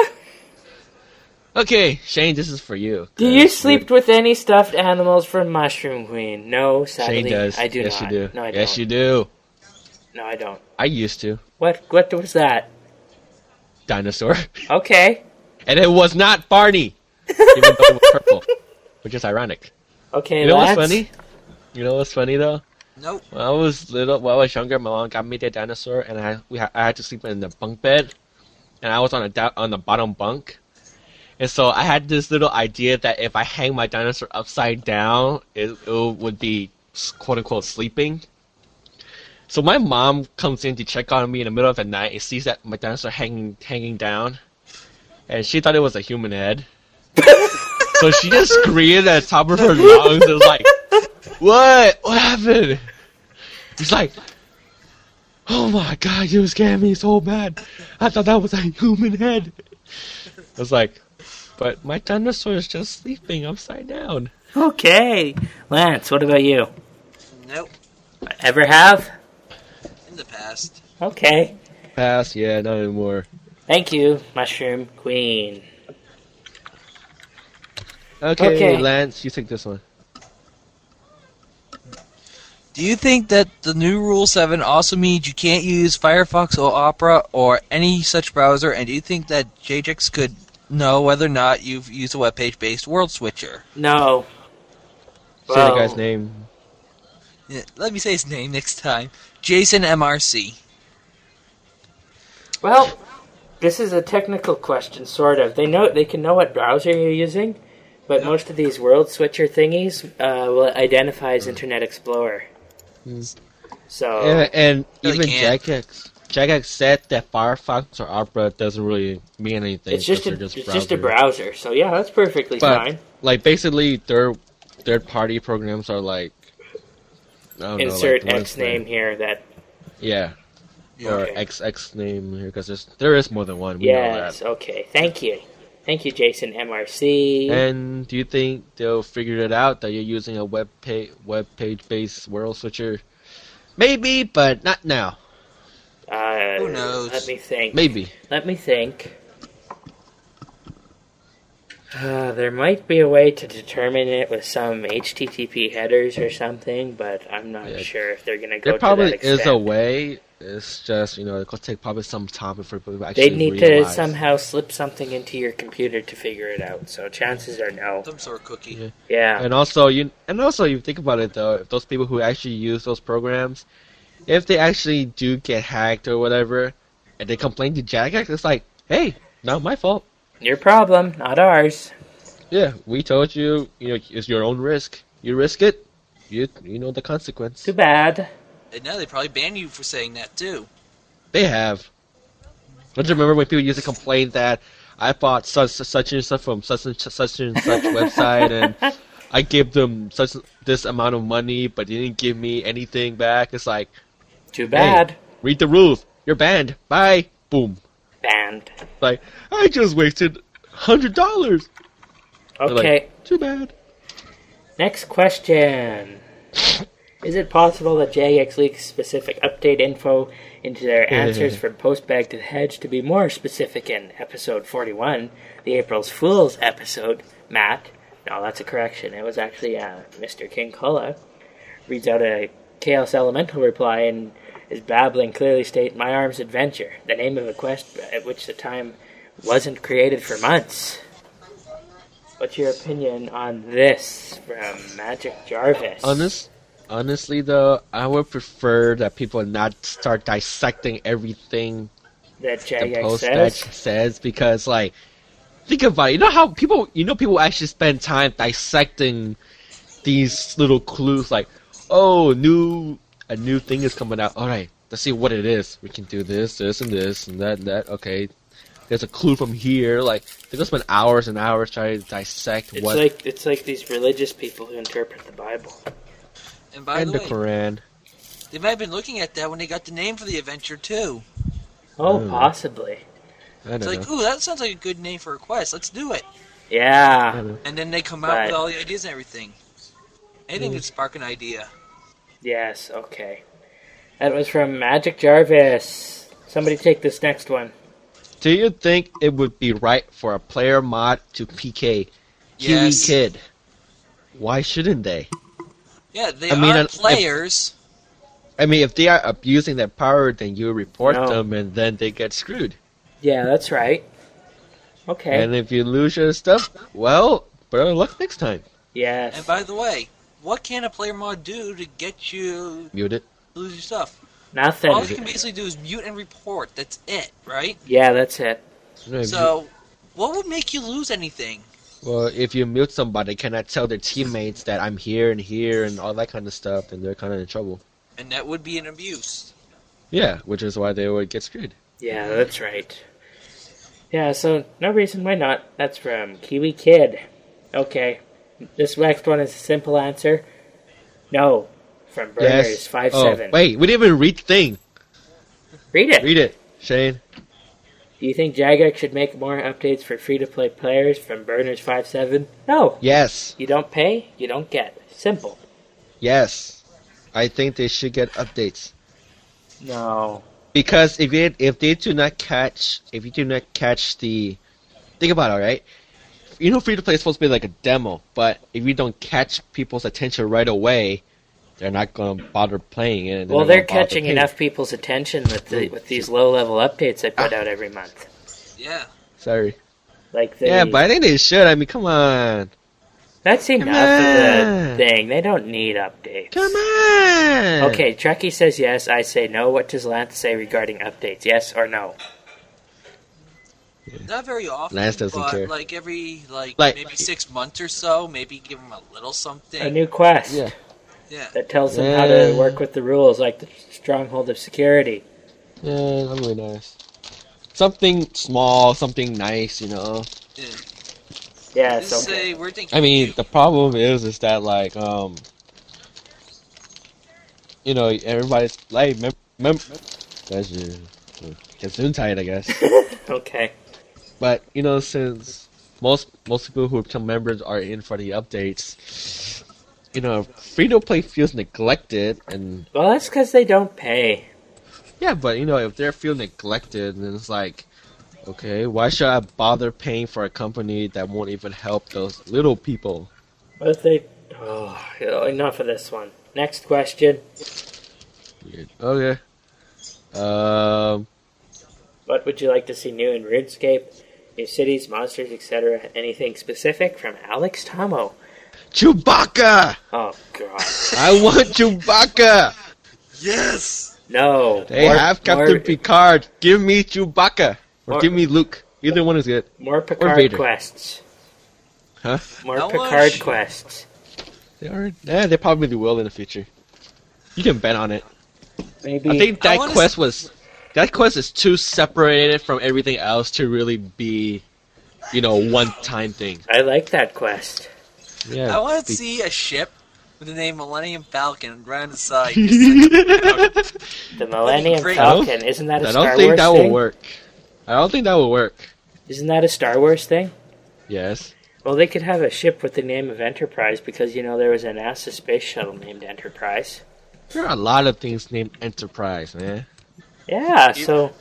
Speaker 2: Okay, Shane, this is for you.
Speaker 1: Do you
Speaker 2: 'cause
Speaker 1: sleep with any stuffed animals from Mushroom Queen? No, sadly,
Speaker 2: Shane does.
Speaker 1: I do
Speaker 2: yes,
Speaker 1: not.
Speaker 2: you do.
Speaker 1: No, I
Speaker 2: yes,
Speaker 1: don't.
Speaker 2: you do.
Speaker 1: No, I don't.
Speaker 2: I used to.
Speaker 1: What? What was that?
Speaker 2: Dinosaur.
Speaker 1: Okay.
Speaker 2: And it was not Barney. Even though it was purple. Which is ironic.
Speaker 1: Okay,
Speaker 2: You know
Speaker 1: Lance.
Speaker 2: what's funny? You know what's funny though?
Speaker 3: Nope.
Speaker 2: When I was little, when I was younger, my mom got me the dinosaur, and I we ha- I had to sleep in the bunk bed, and I was on a da- on the bottom bunk, and so I had this little idea that if I hang my dinosaur upside down, it, it would be quote unquote sleeping. So my mom comes in to check on me in the middle of the night and sees that my dinosaur hanging hanging down, and she thought it was a human head. So she just screamed at the top of her lungs and was like, "What? What happened?" He's like, "Oh my god, you scared me so bad. I thought that was a human head." I was like, "But my dinosaur is just sleeping upside down."
Speaker 1: Okay. Lance, what about you?
Speaker 3: Nope.
Speaker 1: Ever have?
Speaker 3: In the past.
Speaker 1: Okay.
Speaker 2: Pass, yeah, not anymore.
Speaker 1: Thank you, Mushroom Queen.
Speaker 2: Okay,
Speaker 1: Okay.
Speaker 2: Lance, you take this one.
Speaker 3: Do you think that the new Rule seven also means you can't use Firefox or Opera or any such browser? And do you think that J J X could know whether or not you've used a web page based World Switcher?
Speaker 1: No.
Speaker 2: Say
Speaker 1: Well,
Speaker 2: the guy's name.
Speaker 3: Yeah, let me say his name next time. Jason M R C.
Speaker 1: Well, this is a technical question, sort of. They know they can know what browser you're using, but
Speaker 3: Yeah.
Speaker 1: most of these world switcher thingies uh, will identify as Internet Explorer.
Speaker 2: Mm.
Speaker 1: So
Speaker 2: Yeah, and
Speaker 3: No, they
Speaker 2: even
Speaker 3: can't.
Speaker 2: Jagex, Jagex said that Firefox or Opera doesn't really mean anything.
Speaker 1: it's just a
Speaker 2: because they're
Speaker 1: it's just a browser. So yeah, that's perfectly
Speaker 2: But-
Speaker 1: fine.
Speaker 2: Like basically, third third party programs are like. I don't
Speaker 1: Insert
Speaker 2: know, like the
Speaker 1: X
Speaker 2: ones
Speaker 1: name
Speaker 2: that-
Speaker 1: here. That
Speaker 2: Yeah,
Speaker 3: Yeah,
Speaker 2: or
Speaker 1: okay.
Speaker 2: X X name here because there is more than one. We know
Speaker 1: yes.
Speaker 2: that.
Speaker 1: Okay. Thank you. Thank you, Jason M R C.
Speaker 2: And do you think they'll figure it out that you're using a web page web page based world switcher? Maybe, but not now.
Speaker 1: uh,
Speaker 3: Who knows?
Speaker 1: Let me think.
Speaker 2: Maybe.
Speaker 1: Let me think. Uh, there might be a way to determine it with some H T T P headers or something, but I'm not
Speaker 2: Yeah.
Speaker 1: sure if they're going to go
Speaker 2: There
Speaker 1: to
Speaker 2: probably
Speaker 1: that
Speaker 2: is
Speaker 1: extent.
Speaker 2: a way. It's just you know it could take probably some time before people actually
Speaker 1: They'd need
Speaker 2: realize.
Speaker 1: to somehow slip something into your computer to figure it out. So chances are no.
Speaker 3: Some sort of cookie.
Speaker 2: Yeah.
Speaker 1: Yeah.
Speaker 2: And also, you and also you think about it though, if those people who actually use those programs, if they actually do get hacked or whatever, and they complain to Jagex, it's like, hey, not my fault.
Speaker 1: Your problem, not ours.
Speaker 2: Yeah, we told you, you know, it's your own risk. You risk it, you you know the consequence.
Speaker 1: Too bad.
Speaker 3: And now they probably ban you for saying that too.
Speaker 2: They have. Don't you remember when people used to complain that I bought such such and such from such and such and such website, and I gave them such this amount of money, but they didn't give me anything back. It's like,
Speaker 1: Too bad.
Speaker 2: hey, read the rules. You're banned. Bye. Boom.
Speaker 1: Banned.
Speaker 2: Like, I just wasted hundred dollars.
Speaker 1: Okay.
Speaker 2: Like, too bad.
Speaker 1: Next question. Is it possible that Jagex leaks specific update info into their answers from Postbag to the Hedge to be more specific in episode forty-one, the April's Fool's episode? Matt, no, that's a correction. It was actually uh, Mister King Kulla, reads out a Chaos Elemental reply and is babbling, clearly state, My Arms Adventure, the name of a quest at which the time wasn't created for months. What's your opinion on this from Magic Jarvis?
Speaker 2: Honest, honestly, though, I would prefer that people not start dissecting everything
Speaker 1: That
Speaker 2: the
Speaker 1: Jagex
Speaker 2: post
Speaker 1: says?
Speaker 2: batch says, because, like, think about it. You know how people, you know, people actually spend time dissecting these little clues, like, oh, new, a new thing is coming out. All right, let's see what it is. We can do this, this, and this, and that, and that. Okay, there's a clue from here. Like, they just spend hours and hours trying to dissect
Speaker 1: It's
Speaker 2: what.
Speaker 1: like it's like these religious people who interpret the Bible.
Speaker 3: And by
Speaker 2: and
Speaker 3: the
Speaker 2: the
Speaker 3: way,
Speaker 2: Quran.
Speaker 3: they might have been looking at that when they got the name for the adventure too.
Speaker 1: Oh,
Speaker 2: Hmm.
Speaker 1: possibly.
Speaker 2: I don't
Speaker 3: It's like,
Speaker 2: know.
Speaker 3: ooh, that sounds like a good name for a quest. Let's do it.
Speaker 2: I
Speaker 1: Yeah.
Speaker 2: don't know.
Speaker 3: And then they come out
Speaker 1: But-
Speaker 3: with all the ideas and everything. Anything
Speaker 2: Mm.
Speaker 3: could spark an idea.
Speaker 1: Yes. Okay. That was from Magic Jarvis. Somebody take this next one.
Speaker 2: Do you think it would be right for a player mod to P K Kiwi
Speaker 3: Yes.
Speaker 2: Kid? Why shouldn't they?
Speaker 3: Yeah, they
Speaker 2: I mean,
Speaker 3: are
Speaker 2: uh, if-
Speaker 3: players.
Speaker 2: I mean, if they are abusing their power, then you report
Speaker 1: No.
Speaker 2: them, and then they get screwed.
Speaker 1: Yeah, that's right. Okay.
Speaker 2: And if you lose your stuff, well, better luck next time.
Speaker 1: Yes.
Speaker 3: And by the way, what can a player mod do to get you
Speaker 2: Mute it.
Speaker 3: to lose your stuff?
Speaker 1: Nothing.
Speaker 3: All you can basically do is mute and report. That's it, right?
Speaker 1: Yeah, that's it.
Speaker 2: No, if you-
Speaker 3: So, what would make you lose anything?
Speaker 2: well, if you mute somebody, they cannot tell their teammates that I'm here and here and all that kind of stuff, then they're kind of in trouble.
Speaker 3: And that would be an abuse.
Speaker 2: Yeah, which is why they would get screwed.
Speaker 1: Yeah, that's right. Yeah, so no reason why not. That's from Kiwi Kid. Okay. This next one is a simple answer. No. From Burners
Speaker 2: Yes.
Speaker 1: five
Speaker 2: Oh,
Speaker 1: seven.
Speaker 2: wait, we didn't even read the thing.
Speaker 1: Read it.
Speaker 2: Read it, Shane.
Speaker 1: Do you think Jagex should make more updates for free-to-play players from Burners five seven? No.
Speaker 2: Yes.
Speaker 1: You don't pay, you don't get. Simple.
Speaker 2: Yes. I think they should get updates.
Speaker 1: No.
Speaker 2: Because if it, if they do not catch if you do not catch the think about it, right? You know, free to play is supposed to be like a demo, but if you don't catch people's attention right away, they're not going to bother playing it.
Speaker 1: Well,
Speaker 2: not
Speaker 1: they're
Speaker 2: gonna bother
Speaker 1: catching
Speaker 2: paying.
Speaker 1: enough people's attention with the, with these low-level updates they put out every month.
Speaker 3: Yeah.
Speaker 2: Sorry.
Speaker 1: Like the,
Speaker 2: Yeah, but I think they should. I mean, come on,
Speaker 1: that's enough
Speaker 2: Come
Speaker 1: of
Speaker 2: on.
Speaker 1: the thing. They don't need updates.
Speaker 2: come on.
Speaker 1: Okay, Chucky says yes. I say no. What does Lance say regarding updates? Yes or no?
Speaker 3: Not very often,
Speaker 2: Lance doesn't
Speaker 3: but
Speaker 2: care.
Speaker 3: like every like,
Speaker 2: Like-
Speaker 3: maybe six months or so, maybe give them a little something.
Speaker 1: A new quest
Speaker 2: Yeah.
Speaker 3: yeah.
Speaker 1: that tells them how to
Speaker 2: Yeah.
Speaker 1: work with the rules, like the Stronghold of Security.
Speaker 2: Yeah, I'm really nice. Something small, something nice, you know.
Speaker 3: yeah.
Speaker 1: Yes,
Speaker 3: Just
Speaker 1: okay.
Speaker 3: say we're thinking.
Speaker 2: I mean,
Speaker 3: you.
Speaker 2: the problem is, is that like, um, you know, everybody's like, mem- mem- that's your Gesundheit, I guess.
Speaker 1: Okay.
Speaker 2: But you know, since most most people who become members are in for the updates, you know, free to play feels neglected, and
Speaker 1: Well, that's because they don't pay.
Speaker 2: yeah, but you know, if they feel neglected, then it's like, okay, why should I bother paying for a company that won't even help those little people?
Speaker 1: What if they... Oh, enough of this one. Next question.
Speaker 2: Weird. Okay. Um.
Speaker 1: What would you like to see new in RuneScape? New cities, monsters, et cetera. Anything specific? From Alex Tomo.
Speaker 2: Chewbacca!
Speaker 1: Oh, God.
Speaker 2: I want Chewbacca!
Speaker 3: Yes.
Speaker 1: No.
Speaker 2: They
Speaker 1: more,
Speaker 2: have Captain
Speaker 1: more,
Speaker 2: Picard. Give me Chewbacca. Or
Speaker 1: More-
Speaker 2: give me Luke. Either one is good.
Speaker 1: more Picard
Speaker 2: Vader.
Speaker 1: quests.
Speaker 2: Huh?
Speaker 1: More
Speaker 3: I want
Speaker 1: Picard
Speaker 3: sh-
Speaker 1: quests.
Speaker 2: They are. Yeah, they probably will in the future. You can bet on it.
Speaker 1: Maybe.
Speaker 2: I think
Speaker 3: I
Speaker 2: that
Speaker 3: wanna
Speaker 2: quest was. That quest is too separated from everything else to really be, you know, one time thing.
Speaker 1: I like that quest.
Speaker 2: Yeah.
Speaker 3: I want to
Speaker 2: be-
Speaker 3: see a ship with the name Millennium Falcon around the side.
Speaker 1: The Millennium
Speaker 3: great.
Speaker 1: Falcon, isn't that a
Speaker 2: I
Speaker 1: Star
Speaker 2: don't think
Speaker 1: Wars
Speaker 2: that
Speaker 1: thing?
Speaker 2: will work. I don't think that will work.
Speaker 1: Isn't that a Star Wars thing?
Speaker 2: Yes.
Speaker 1: Well, they could have a ship with the name of Enterprise because, you know, there was a NASA space shuttle named Enterprise.
Speaker 2: There are a lot of things named Enterprise, man.
Speaker 1: Yeah, so...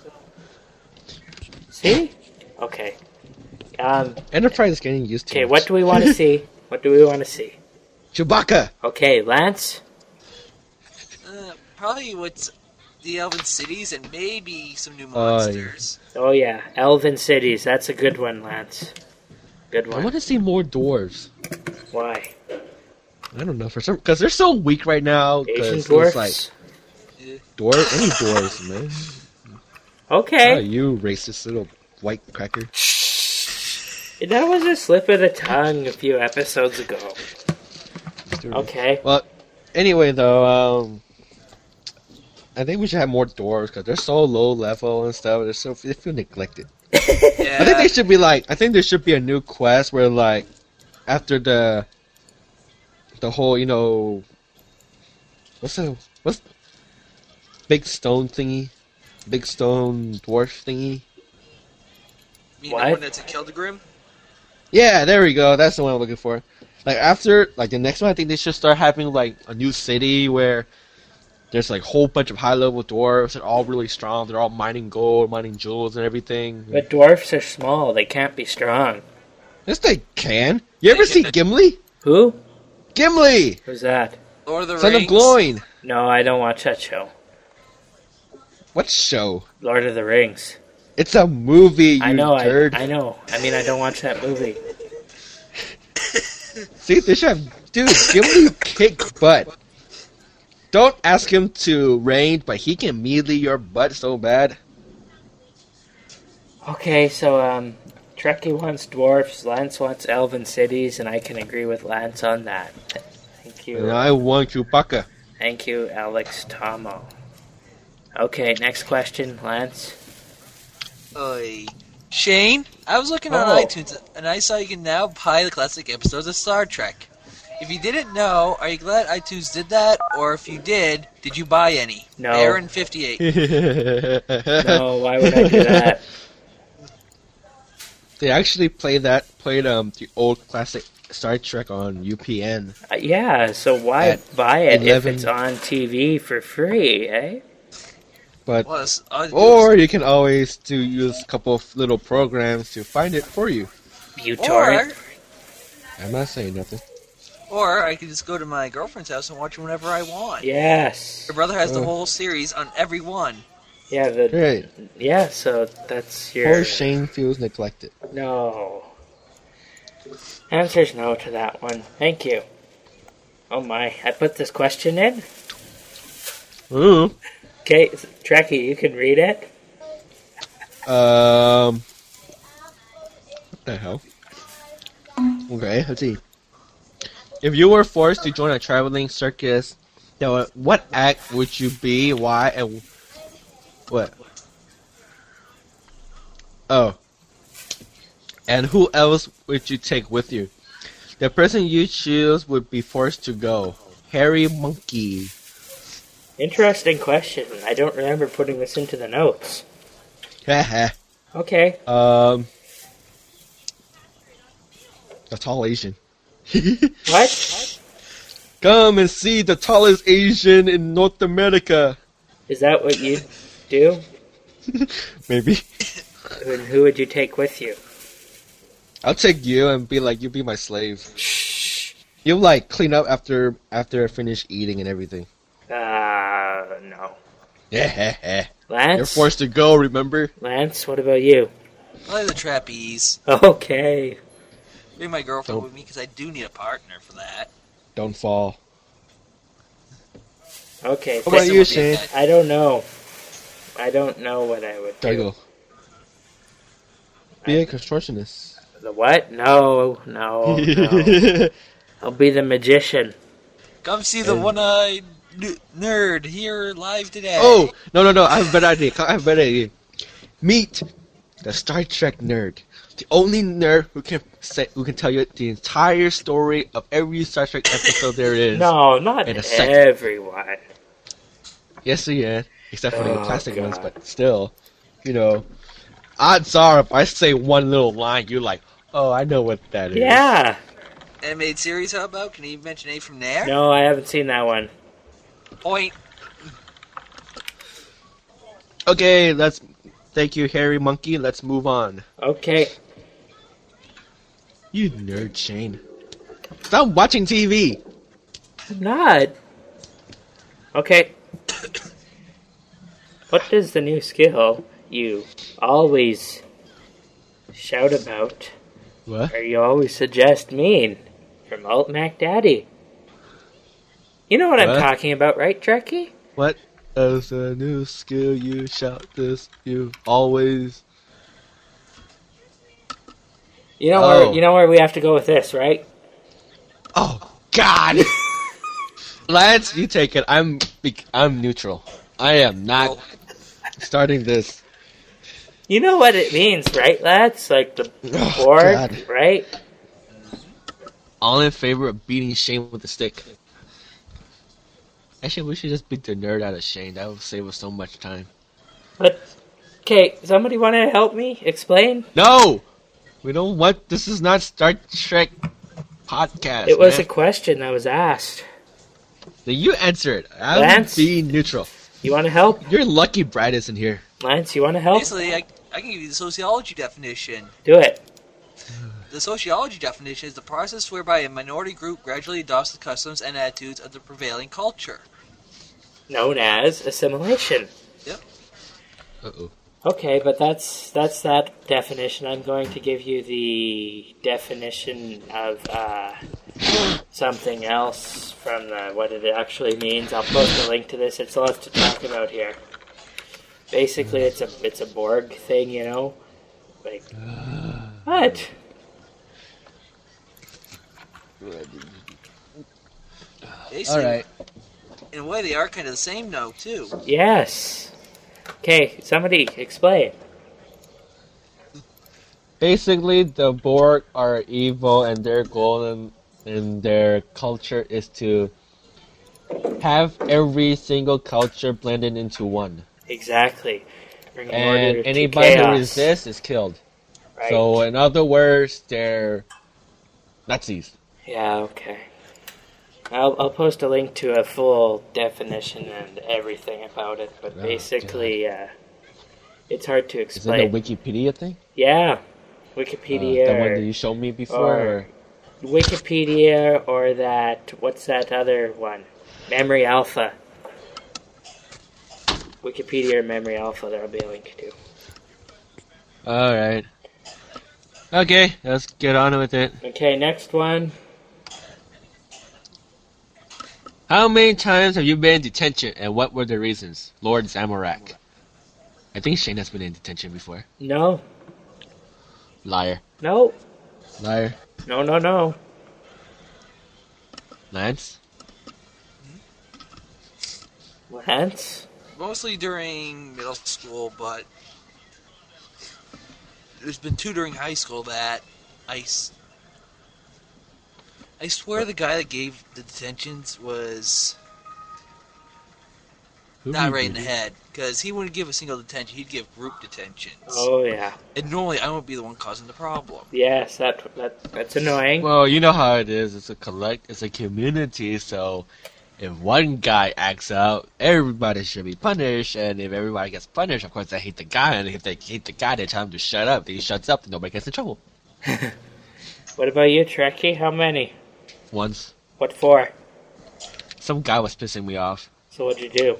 Speaker 1: See? Okay. Um,
Speaker 2: Enterprise is getting used to
Speaker 1: okay,
Speaker 2: it.
Speaker 1: what do we want to see? What do we want to see?
Speaker 2: Chewbacca!
Speaker 1: Okay, Lance?
Speaker 3: Uh, probably what's the Elven Cities and maybe some new
Speaker 2: Oh, yeah.
Speaker 3: monsters.
Speaker 1: Oh, yeah. Elven Cities. That's a good one, Lance. Good
Speaker 2: I
Speaker 1: one.
Speaker 2: want to see more dwarves.
Speaker 1: Why?
Speaker 2: I don't know, for some... Because they're so weak right now.
Speaker 1: Asian
Speaker 2: Because
Speaker 1: dwarfs?
Speaker 2: it's like... Dwarf, any dwarves, man.
Speaker 1: Okay.
Speaker 2: Oh, you racist little white cracker.
Speaker 1: That was a slip of the tongue a few episodes ago. Okay.
Speaker 2: Well, anyway, though, um... I think we should have more dwarves, because they're so low level and stuff. They're so... They feel neglected.
Speaker 3: Yeah.
Speaker 2: I think they should be like... I think there should be a new quest where, like... After the... The whole, you know... What's the... What's... Big stone thingy? Big stone dwarf thingy?
Speaker 3: You mean
Speaker 1: What?
Speaker 3: the one that's in Kildegrim?
Speaker 2: Yeah, there we go. That's the one I'm looking for. Like, after... Like, the next one, I think they should start having, like, a new city where... There's, like, a whole bunch of high-level dwarves. They're all really strong. They're all mining gold, mining jewels and everything.
Speaker 1: But dwarfs are small. They can't be strong.
Speaker 2: Yes, they can. You ever see Gimli?
Speaker 1: Who?
Speaker 2: Gimli!
Speaker 1: Who's that?
Speaker 3: Lord of the
Speaker 2: Son
Speaker 3: Rings?
Speaker 2: of Glowing.
Speaker 1: No, I don't watch that show.
Speaker 2: What show?
Speaker 1: Lord of the Rings.
Speaker 2: It's a movie, you
Speaker 1: I know, I,
Speaker 2: turd.
Speaker 1: I know. I mean, I don't watch that movie.
Speaker 2: See, they should have... Dude, Gimli kick butt. Don't ask him to rain, but he can melee your butt so bad.
Speaker 1: Okay, so, um, Trekkie wants dwarfs, Lance wants elven cities, and I can agree with Lance on that. Thank you.
Speaker 2: And I want Chewbacca.
Speaker 1: Thank you, Alex Tomo. Okay, next question, Lance.
Speaker 3: Oy. Shane, I was looking on
Speaker 1: Oh.
Speaker 3: iTunes and I saw you can now buy the classic episodes of Star Trek. If you didn't know, are you glad iTunes did that? Or if you did, did you buy any?
Speaker 1: No.
Speaker 3: Aaron fifty-eight.
Speaker 1: No, why would I do that?
Speaker 2: They actually played that, played um the old classic Star Trek on U P N.
Speaker 1: Uh, yeah, so why
Speaker 2: At
Speaker 1: buy it
Speaker 2: eleven
Speaker 1: if it's on T V for free, eh?
Speaker 2: But
Speaker 3: Was, uh,
Speaker 2: or you can always do use a couple of little programs to find it for you.
Speaker 3: or,
Speaker 1: BuTorrent.
Speaker 2: I'm not saying nothing.
Speaker 3: or I could just go to my girlfriend's house and watch it whenever I want.
Speaker 1: Yes.
Speaker 3: Her brother has the
Speaker 2: Oh.
Speaker 3: whole series on every one.
Speaker 1: Yeah, the,
Speaker 2: Great.
Speaker 1: yeah, so that's your...
Speaker 2: Poor Shane feels neglected.
Speaker 1: No. Answer's no to that one. Thank you. Oh my, I put this question in?
Speaker 2: Ooh.
Speaker 1: Okay, Trekkie, you can read it?
Speaker 2: Um. What the hell? Okay, let's see. If you were forced to join a traveling circus, then what- what act would you be? Why and what? Oh. And who else would you take with you? The person you choose would be forced to go. Harry Monkey.
Speaker 1: Interesting question. I don't remember putting this into the notes.
Speaker 2: Haha.
Speaker 1: Okay.
Speaker 2: um. A tall Asian.
Speaker 1: What?
Speaker 2: Come and see the tallest Asian in North America.
Speaker 1: Is that what you do?
Speaker 2: Maybe.
Speaker 1: And who would you take with you?
Speaker 2: I'll take you and be like, you be my slave. You like clean up after after I finish eating and everything.
Speaker 1: Uh, no.
Speaker 2: Yeah.
Speaker 1: Lance?
Speaker 2: You're forced to go, remember?
Speaker 1: Lance, what about you?
Speaker 3: I like the trapeze.
Speaker 1: Okay.
Speaker 3: Bring my girlfriend
Speaker 2: Don't-
Speaker 3: with me because I do need a partner for that.
Speaker 2: Don't fall.
Speaker 1: Okay.
Speaker 2: What about
Speaker 3: Listen
Speaker 2: you,
Speaker 3: would be
Speaker 2: Shane?
Speaker 3: okay.
Speaker 1: I don't know. I don't know what I would
Speaker 2: There
Speaker 1: do.
Speaker 2: you go. Be a contortionist.
Speaker 1: The what? No, no, no. I'll be the magician.
Speaker 3: Come see the
Speaker 2: And-
Speaker 3: one-eyed n- nerd here live today.
Speaker 2: Oh! No, no, no. I have a better idea. I have a better idea. Meet the Star Trek nerd. The only nerd who can say who can tell you the entire story of every Star Trek episode there is.
Speaker 1: No, not
Speaker 2: in a second.
Speaker 1: everyone.
Speaker 2: Yes, yeah, except for the
Speaker 1: Oh,
Speaker 2: classic
Speaker 1: God.
Speaker 2: ones, but still, you know, odds are if I say one little line, you're like, oh, I know what that is.
Speaker 1: Yeah.
Speaker 3: Animated series, how about? Can you mention any from there?
Speaker 1: No, I haven't seen that one.
Speaker 3: Point.
Speaker 2: Okay, let's. Thank you, Harry Monkey. Let's move on.
Speaker 1: Okay.
Speaker 2: You nerd, Shane. Stop watching T V.
Speaker 1: I'm not. Okay. What does the new skill you always shout about,
Speaker 2: What?
Speaker 1: or you always suggest mean, from Alt Mac Daddy? You know what,
Speaker 2: What?
Speaker 1: I'm talking about, right, Trekkie?
Speaker 2: What is a new skill you shout this? You always.
Speaker 1: You know
Speaker 2: Oh.
Speaker 1: where you know where we have to go with this, right?
Speaker 2: Oh God. Lance, you take it. I'm bec- I'm neutral. I am not starting this.
Speaker 1: You know what it means, right, lads? Like the
Speaker 2: Oh,
Speaker 1: board,
Speaker 2: God.
Speaker 1: right?
Speaker 2: All in favor of beating Shane with a stick. Actually, we should just beat the nerd out of Shane. That would save us so much time.
Speaker 1: But okay, somebody want to help me explain?
Speaker 2: No, we don't want. This is not Star Trek podcast.
Speaker 1: It was
Speaker 2: man.
Speaker 1: a question that was asked.
Speaker 2: Then you answer it. I'm
Speaker 1: Lance?
Speaker 2: being neutral.
Speaker 1: You want to help,
Speaker 2: You're lucky Brad isn't here.
Speaker 1: Lance? You want to help?
Speaker 3: Basically, I, I can give you the sociology definition.
Speaker 1: Do it.
Speaker 3: The sociology definition is the process whereby a minority group gradually adopts the customs and attitudes of the prevailing culture.
Speaker 1: Known as assimilation.
Speaker 2: Uh oh.
Speaker 1: Okay, but that's that's that definition. I'm going to give you the definition of uh, something else from the, what it actually means. I'll post a link to this. It's lots to talk about here. Basically, it's a it's a Borg thing, you know. Like what?
Speaker 3: Basically,
Speaker 2: All right.
Speaker 3: in a way, they are kind of the same now, too.
Speaker 1: Yes. Okay, somebody explain.
Speaker 2: Basically, the Borg are evil, and their goal and, and their culture is to have every single culture blended into one.
Speaker 1: Exactly. Bringing
Speaker 2: And
Speaker 1: order to
Speaker 2: anybody who
Speaker 1: chaos.
Speaker 2: resists is killed.
Speaker 1: Right.
Speaker 2: So, in other words, they're Nazis.
Speaker 1: Yeah, okay. I'll I'll post a link to a full definition and everything about it, but
Speaker 2: Oh,
Speaker 1: basically, uh, it's hard to
Speaker 2: Is
Speaker 1: explain.
Speaker 2: it a Wikipedia thing?
Speaker 1: Yeah,
Speaker 2: Uh,
Speaker 1: Wikipedia,
Speaker 2: the one
Speaker 1: or
Speaker 2: that you showed me before?
Speaker 1: or-
Speaker 2: Or,
Speaker 1: Wikipedia, or that what's that other one? Memory Alpha. Wikipedia or Memory Alpha. There'll be a link to.
Speaker 2: Alright. Okay, let's get on with it.
Speaker 1: Okay, next one.
Speaker 2: How many times have you been in detention, and what were the reasons? Lord Zamorak. I think Shane has been in detention before.
Speaker 1: No,
Speaker 2: Liar.
Speaker 1: no,
Speaker 2: Liar.
Speaker 1: no, no, no.
Speaker 2: Lance?
Speaker 1: Lance.
Speaker 3: Mostly during middle school, but there's been two during high school that I, s- I swear the guy that gave the detentions was
Speaker 2: Who
Speaker 3: not
Speaker 2: you
Speaker 3: right in the
Speaker 2: beat?
Speaker 3: head, because he wouldn't give a single detention, he'd give group detentions.
Speaker 1: Oh yeah.
Speaker 3: And normally I would be the one causing the problem.
Speaker 1: Yes, that that that's annoying.
Speaker 2: Well, you know how it is. It's a collect. It's a community. So, if one guy acts out, everybody should be punished. And if everybody gets punished, of course they hate the guy. And if they hate the guy, they tell him to shut up. Then he shuts up, and nobody gets in trouble.
Speaker 1: What about you, Trekkie? How many?
Speaker 2: Once,
Speaker 1: What for?
Speaker 2: some guy was pissing me off.
Speaker 1: So what'd you do?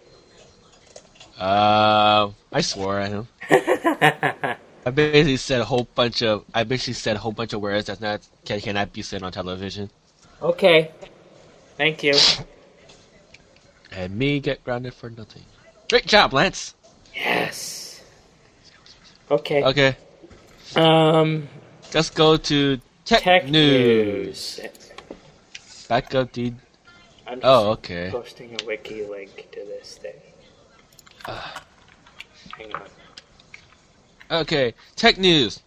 Speaker 2: Uh, I swore at him. I basically said a whole bunch of. I basically said a whole bunch of words that's not can, cannot be said on television.
Speaker 1: Okay. Thank you.
Speaker 2: And me get grounded for nothing. Great job, Lance.
Speaker 1: Yes. Okay.
Speaker 2: Okay,
Speaker 1: Um.
Speaker 2: let's go to tech,
Speaker 1: Tech
Speaker 2: news.
Speaker 1: news.
Speaker 2: Back up, dude.
Speaker 1: I'm just
Speaker 2: Oh, okay.
Speaker 1: posting a wiki link to this thing. Hang on.
Speaker 2: Okay, tech news.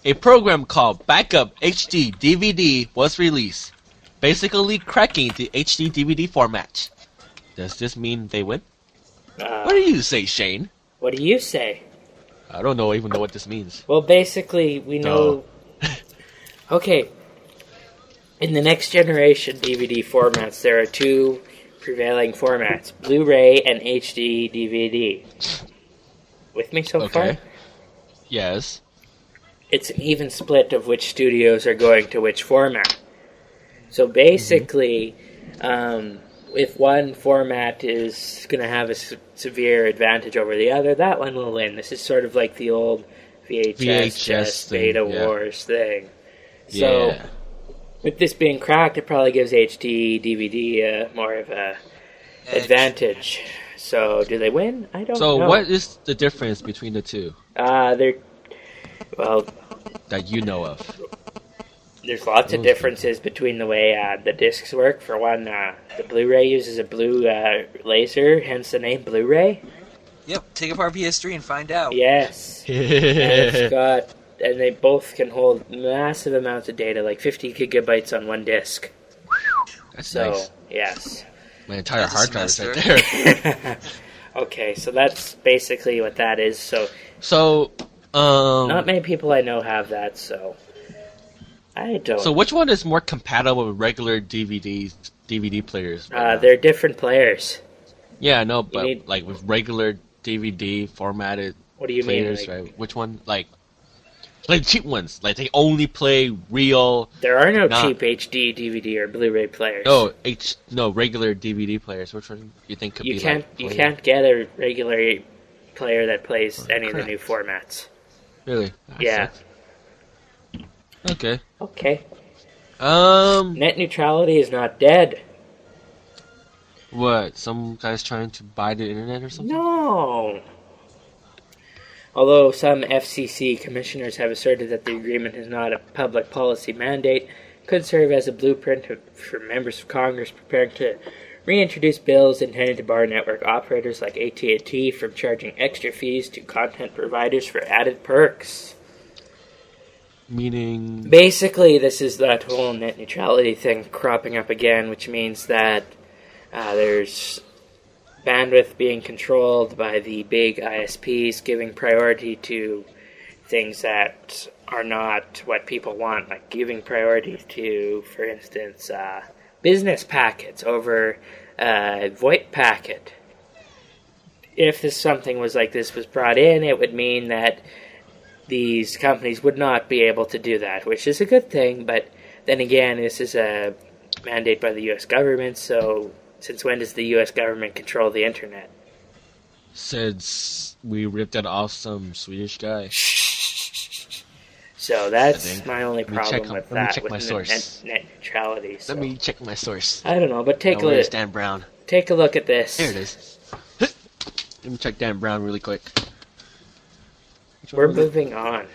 Speaker 2: A program called Backup H D D V D was released, basically cracking the H D D V D format. Does this mean they win?
Speaker 1: Uh,
Speaker 2: What do you say, Shane?
Speaker 1: what do you say?
Speaker 2: I don't know even know what this means.
Speaker 1: Well, basically, we know. Okay. In the next generation D V D formats, there are two prevailing formats: Blu-ray and H D D V D. With me so
Speaker 2: Okay.
Speaker 1: far?
Speaker 2: Yes.
Speaker 1: It's an even split of which studios are going to which format. So basically, um, if one format is going to have a se- severe advantage over the other, that one will win. This is sort of like the old V H S,
Speaker 2: V H S thing,
Speaker 1: Beta
Speaker 2: yeah.
Speaker 1: Wars thing. So,
Speaker 2: Yeah.
Speaker 1: with this being cracked, it probably gives H D D V D uh, more of a advantage. So, do they win? I don't
Speaker 2: So
Speaker 1: know.
Speaker 2: what is the difference between the two
Speaker 1: Uh, they're well.
Speaker 2: that you know of?
Speaker 1: There's lots of differences between the way uh, the discs work. For one, uh, the Blu-ray uses a blue uh, laser, hence the name Blu-ray.
Speaker 3: Yep, take apart P S three and find out.
Speaker 1: Yes, and it's got, and they both can hold massive amounts of data, like fifty gigabytes on one disc.
Speaker 2: That's
Speaker 1: So
Speaker 2: nice.
Speaker 1: yes.
Speaker 2: My entire
Speaker 3: That's a
Speaker 2: hard drive is right
Speaker 3: semester.
Speaker 2: there.
Speaker 1: Okay, so that's basically what that is. So
Speaker 2: So, um,
Speaker 1: not many people I know have that. So I don't.
Speaker 2: so which one is more compatible with regular D V Ds, D V D players? right
Speaker 1: uh,
Speaker 2: now?
Speaker 1: they're different players.
Speaker 2: Yeah, I know, but
Speaker 1: need-
Speaker 2: like with regular D V D formatted
Speaker 1: What do you mean?
Speaker 2: players,
Speaker 1: Like,
Speaker 2: right? Which one? Like, like cheap ones. Like they only play real.
Speaker 1: there are no
Speaker 2: Not-
Speaker 1: cheap H D, D V D, or Blu-ray players.
Speaker 2: No, H no regular D V D players. Which one you think could
Speaker 1: You
Speaker 2: be
Speaker 1: can't
Speaker 2: like?
Speaker 1: you
Speaker 2: played?
Speaker 1: can't get a regular player that plays
Speaker 2: Oh,
Speaker 1: any of the
Speaker 2: crap.
Speaker 1: new formats.
Speaker 2: Really? That
Speaker 1: Yeah.
Speaker 2: sucks. Okay.
Speaker 1: Okay.
Speaker 2: Um.
Speaker 1: Net neutrality is not dead.
Speaker 2: What? Some guys trying to buy the internet or something?
Speaker 1: No. Although some F C C commissioners have asserted that the agreement is not a public policy mandate, it could serve as a blueprint for members of Congress preparing to reintroduce bills intended to bar network operators like A T and T from charging extra fees to content providers for added perks.
Speaker 2: Meaning.
Speaker 1: Basically, this is that whole net neutrality thing cropping up again, which means that uh, there's bandwidth being controlled by the big I S Ps, giving priority to things that are not what people want, like giving priority to, for instance, uh, business packets over uh, VoIP packet. If this something was like this was brought in, it would mean that these companies would not be able to do that, which is a good thing, but then again, this is a mandate by the U S government, so since when does the U S government control the internet?
Speaker 2: Since we ripped that off some Swedish guy.
Speaker 1: So
Speaker 2: I
Speaker 1: that's
Speaker 2: think.
Speaker 1: my only
Speaker 2: Let me
Speaker 1: problem
Speaker 2: check-
Speaker 1: with
Speaker 2: let me
Speaker 1: that,
Speaker 2: check
Speaker 1: with
Speaker 2: my
Speaker 1: net,
Speaker 2: source.
Speaker 1: net neutrality. So.
Speaker 2: Let me check my source.
Speaker 1: I don't know, but take
Speaker 2: Now,
Speaker 1: a
Speaker 2: where's
Speaker 1: look.
Speaker 2: Dan Brown?
Speaker 1: Take a look at this.
Speaker 2: There it is. Let me check Dan Brown really quick. Which one
Speaker 1: We're
Speaker 2: was it?
Speaker 1: moving on.